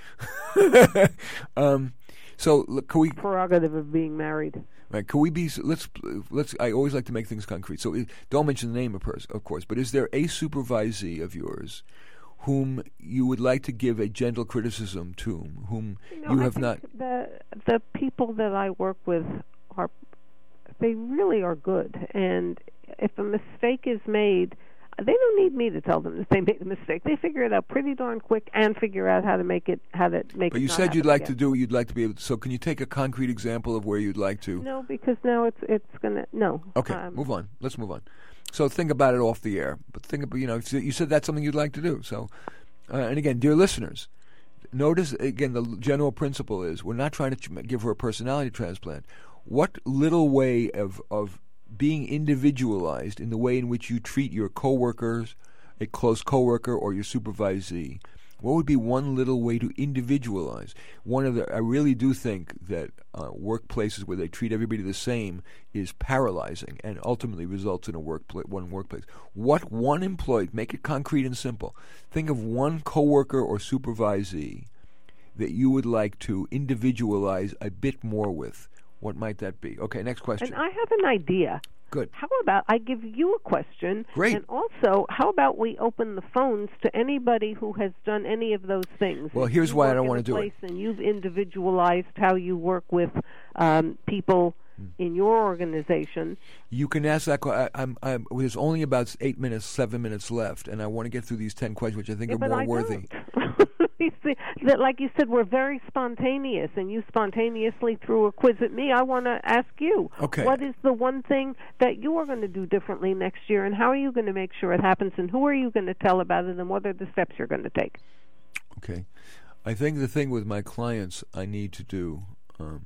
um, so, look, can we... Prerogative of being married. Right? Can we be? Let's let's. I always like to make things concrete. So, don't mention the name of person, of course. But is there a supervisee of yours whom you would like to give a gentle criticism to, whom you, know, you I have think not? The the people that I work with are, they really are good, and if a mistake is made, they don't need me to tell them that they made a mistake. They figure it out pretty darn quick and figure out how to make it how to make. But it you not said you'd happen like again. to do. You'd like to be able to. So, can you take a concrete example of where you'd like to? No, because now it's it's gonna no. Okay, um, move on. Let's move on. So, think about it off the air. But think about, you know, you said that's something you'd like to do. So, uh, and again, dear listeners, notice again the general principle is we're not trying to give her a personality transplant. What little way of of being individualized in the way in which you treat your coworkers, a close coworker, or your supervisee, what would be one little way to individualize? One of the, I really do think that uh, workplaces where they treat everybody the same is paralyzing and ultimately results in a workplace, one workplace. What one employee, make it concrete and simple. Think of one coworker or supervisee that you would like to individualize a bit more with. What might that be? Okay, next question. And I have an idea. Good. How about I give you a question? Great. And also, how about we open the phones to anybody who has done any of those things? Well, If here's you why I work don't in wanna a do it. place And you've individualized how you work with um, people in your organization. You can ask that. que- I, I'm, I'm, there's only about eight minutes, seven minutes left, and I want to get through these ten questions, which I think Yeah, are but more I worthy. don't. You see, that, like you said, we're very spontaneous, and you spontaneously threw a quiz at me. I want to ask you, Okay. what is the one thing that you are going to do differently next year, and how are you going to make sure it happens, and who are you going to tell about it, and what are the steps you're going to take? Okay. I think the thing with my clients I need to do, um,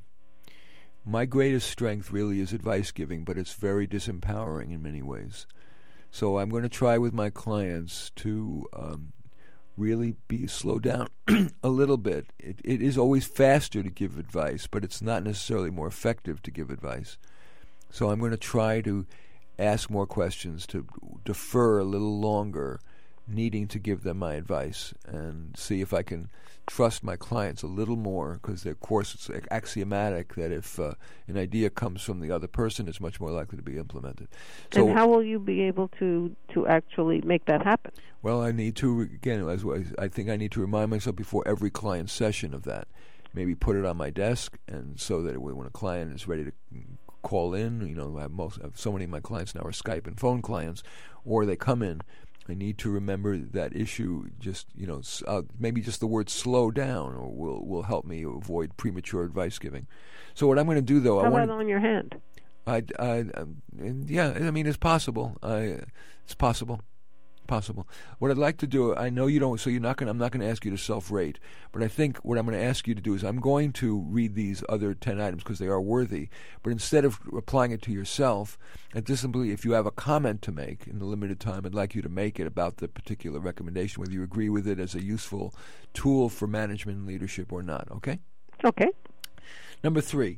my greatest strength really is advice giving, but it's very disempowering in many ways. So I'm going to try with my clients to um, really be slow down a little bit. It, it is always faster to give advice, but it's not necessarily more effective to give advice. So I'm going to try to ask more questions, to defer a little longer, needing to give them my advice, and see if I can trust my clients a little more, because of course it's axiomatic that if uh, an idea comes from the other person, it's much more likely to be implemented. So, and how will you be able to, to actually make that happen? well, I need to, again, as I think I need to remind myself before every client session of that. Maybe put it on my desk, and so that when a client is ready to call in, you know, I have most, I have so many of my clients now are Skype and phone clients, or they come in, I need to remember that issue. Just, you know, uh, maybe just the word "slow down" or will will help me avoid premature advice giving. So what I'm going to do, though, How I want about on your hand? I, I, um, yeah, I mean, it's possible. I, it's possible, possible. What I'd like to do, I know you don't, so you're not going. I'm not going to ask you to self-rate, but I think what I'm going to ask you to do is I'm going to read these other ten items because they are worthy. But instead of applying it to yourself, and just simply, if you have a comment to make in the limited time, I'd like you to make it about the particular recommendation, whether you agree with it as a useful tool for management and leadership or not. Okay. Okay. Number three.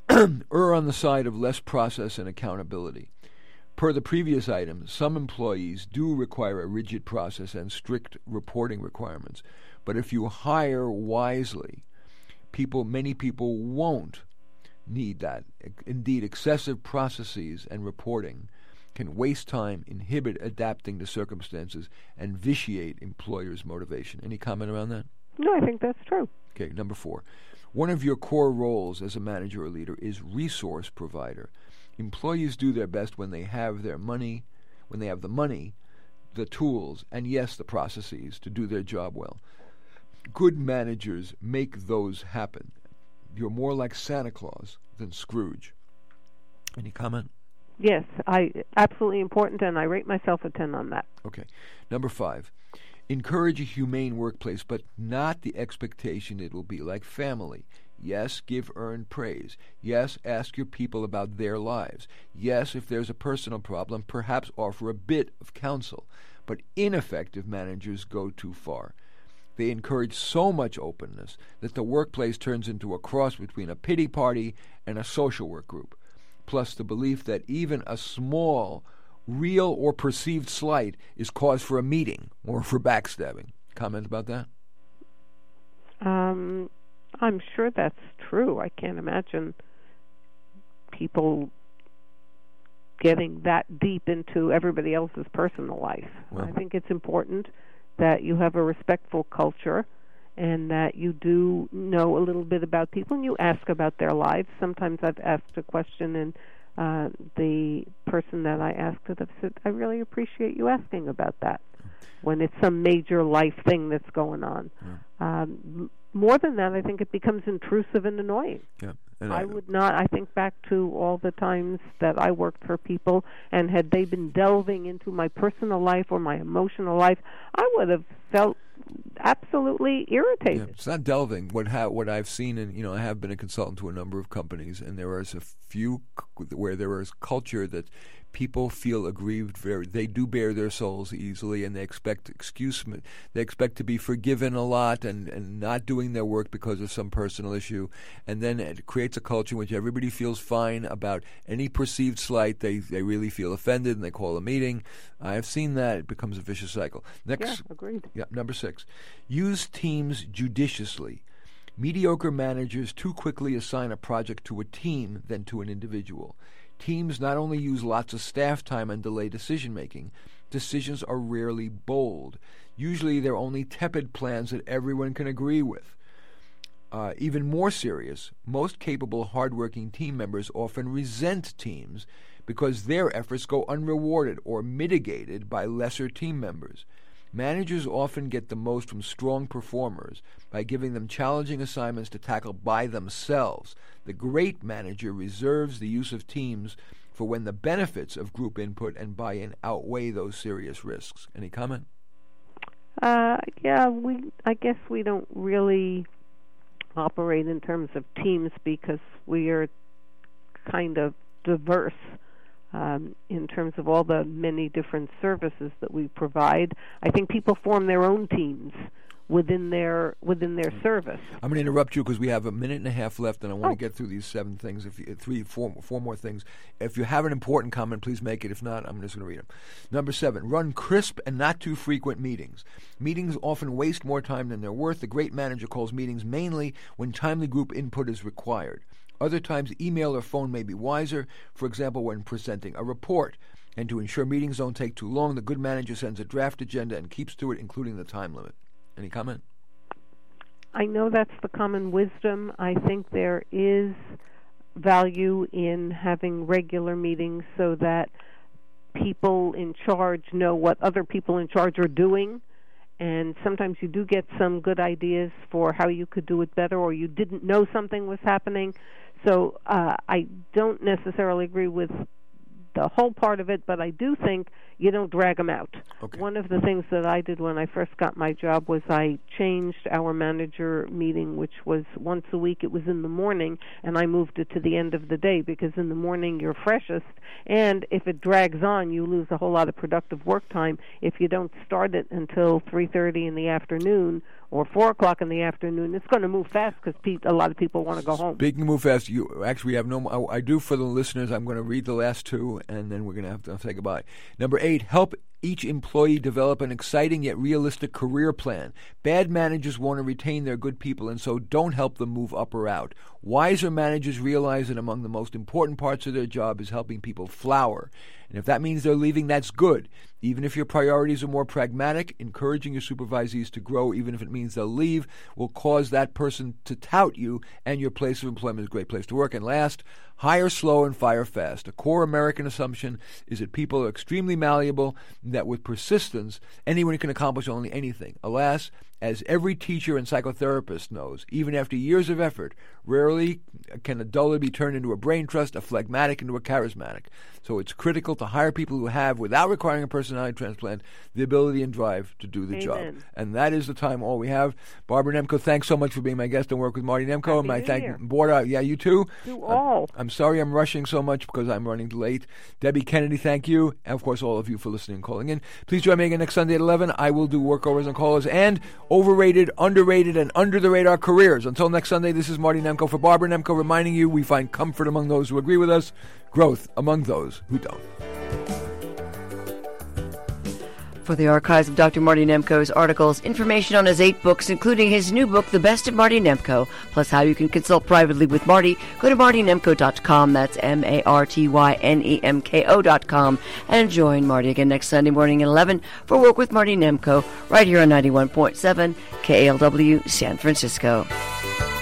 Err on the side of less process and accountability. Per the previous item, some employees do require a rigid process and strict reporting requirements. But if you hire wisely, people, many people won't need that. Indeed, excessive processes and reporting can waste time, inhibit adapting to circumstances, and vitiate employers' motivation. Any comment around that? No, I think that's true. Okay, number four. One of your core roles as a manager or leader is resource provider. Employees do their best when they have their money, when they have the money, the tools, and yes, the processes to do their job well. Good managers make those happen. You're more like Santa Claus than Scrooge. Any comment? Yes, I absolutely important, and I rate myself a ten on that. Okay. Number five. Encourage a humane workplace, but not the expectation it will be like family. Yes, give earned praise. Yes, ask your people about their lives. Yes, if there's a personal problem, perhaps offer a bit of counsel. But ineffective managers go too far. They encourage so much openness that the workplace turns into a cross between a pity party and a social work group, plus the belief that even a small real or perceived slight is cause for a meeting or for backstabbing. comment about that? Um, I'm sure that's true. I can't imagine people getting that deep into everybody else's personal life. Well, I think it's important that you have a respectful culture and that you do know a little bit about people and you ask about their lives. Sometimes I've asked a question and uh, the person that I asked it, I've said, I really appreciate you asking about that when it's some major life thing that's going on. Yeah. Um, more than that, I think it becomes intrusive and annoying. Yeah. And I I would not, I think back to all the times that I worked for people, and had they been delving into my personal life or my emotional life, I would have felt absolutely irritated. Yeah, it's not delving. What ha- what I've seen, and you know, I have been a consultant to a number of companies, and there is a few c- where there is culture that people feel aggrieved. Very, they do bare their souls easily, and they expect excuse. They expect to be forgiven a lot, and, and not doing their work because of some personal issue, and then it creates a culture in which everybody feels fine about any perceived slight. They they really feel offended, and they call a meeting. I have seen that. It becomes a vicious cycle. Next, yeah, agreed. Yeah, number six. Use teams judiciously. Mediocre managers too quickly assign a project to a team than to an individual. Teams not only use lots of staff time and delay decision-making, decisions are rarely bold. Usually they're only tepid plans that everyone can agree with. Uh, even more serious, most capable, hardworking team members often resent teams because their efforts go unrewarded or mitigated by lesser team members. Managers often get the most from strong performers by giving them challenging assignments to tackle by themselves. The great manager reserves the use of teams for when the benefits of group input and buy-in outweigh those serious risks. Any comment? Uh, yeah, we. I guess we don't really operate in terms of teams because we are kind of diverse. Um, in terms of all the many different services that we provide, I think people form their own teams within their within their service. I'm going to interrupt you because we have a minute and a half left, and I want oh. to get through these seven things. If you, three, four, four more things. If you have an important comment, please make it. If not, I'm just going to read them. Number seven: run crisp and not too frequent meetings. Meetings often waste more time than they're worth. The great manager calls meetings mainly when timely group input is required. Other times, email or phone may be wiser, for example, when presenting a report. And to ensure meetings don't take too long, the good manager sends a draft agenda and keeps to it, including the time limit. Any comment? I know that's the common wisdom. I think there is value in having regular meetings so that people in charge know what other people in charge are doing. And sometimes you do get some good ideas for how you could do it better, or you didn't know something was happening. So uh, I don't necessarily agree with the whole part of it, but I do think you don't drag them out. Okay. One of the things that I did when I first got my job was I changed our manager meeting, which was once a week. It was in the morning, and I moved it to the end of the day because in the morning you're freshest, and if it drags on, you lose a whole lot of productive work time if you don't start it until three thirty in the afternoon or four o'clock in the afternoon. It's going to move fast because pe- a lot of people want to go home. Speaking of move fast, you actually have no more. I, I do for the listeners. I'm going to read the last two, and then we're going to have to say goodbye. Number eight, help each employee develop an exciting yet realistic career plan. Bad managers want to retain their good people, and so don't help them move up or out. Wiser managers realize that among the most important parts of their job is helping people flower. And if that means they're leaving, that's good. Even if your priorities are more pragmatic, encouraging your supervisees to grow, even if it means they'll leave, will cause that person to tout you, and your place of employment is a great place to work. And last, hire slow and fire fast. A core American assumption is that people are extremely malleable, and that with persistence, anyone can accomplish only anything. Alas, as every teacher and psychotherapist knows, even after years of effort, rarely can a duller be turned into a brain trust, a phlegmatic into a charismatic. So it's critical to hire people who have, without requiring a personality transplant, the ability and drive to do the Amen. job. And that is the time all we have. Barbara Nemko, thanks so much for being my guest and work with Marty Nemko. Happy and my New thank Year. Board, yeah, you too. To all. I'm sorry I'm rushing so much because I'm running late. Debbie Kennedy, thank you. And, of course, all of you for listening and calling in. Please join me again next Sunday at eleven. I will do workovers and callers and overrated, underrated, and under-the-radar careers. Until next Sunday, this is Marty Nemko for Barbara Nemko reminding you we find comfort among those who agree with us, growth among those who don't. For the archives of Doctor Marty Nemco's articles, information on his eight books, including his new book, The Best of Marty Nemco, plus how you can consult privately with Marty, go to marty nemco dot com. That's M A R T Y N E M K O dot com. And join Marty again next Sunday morning at eleven for Work with Marty Nemco, right here on ninety-one point seven K A L W San Francisco.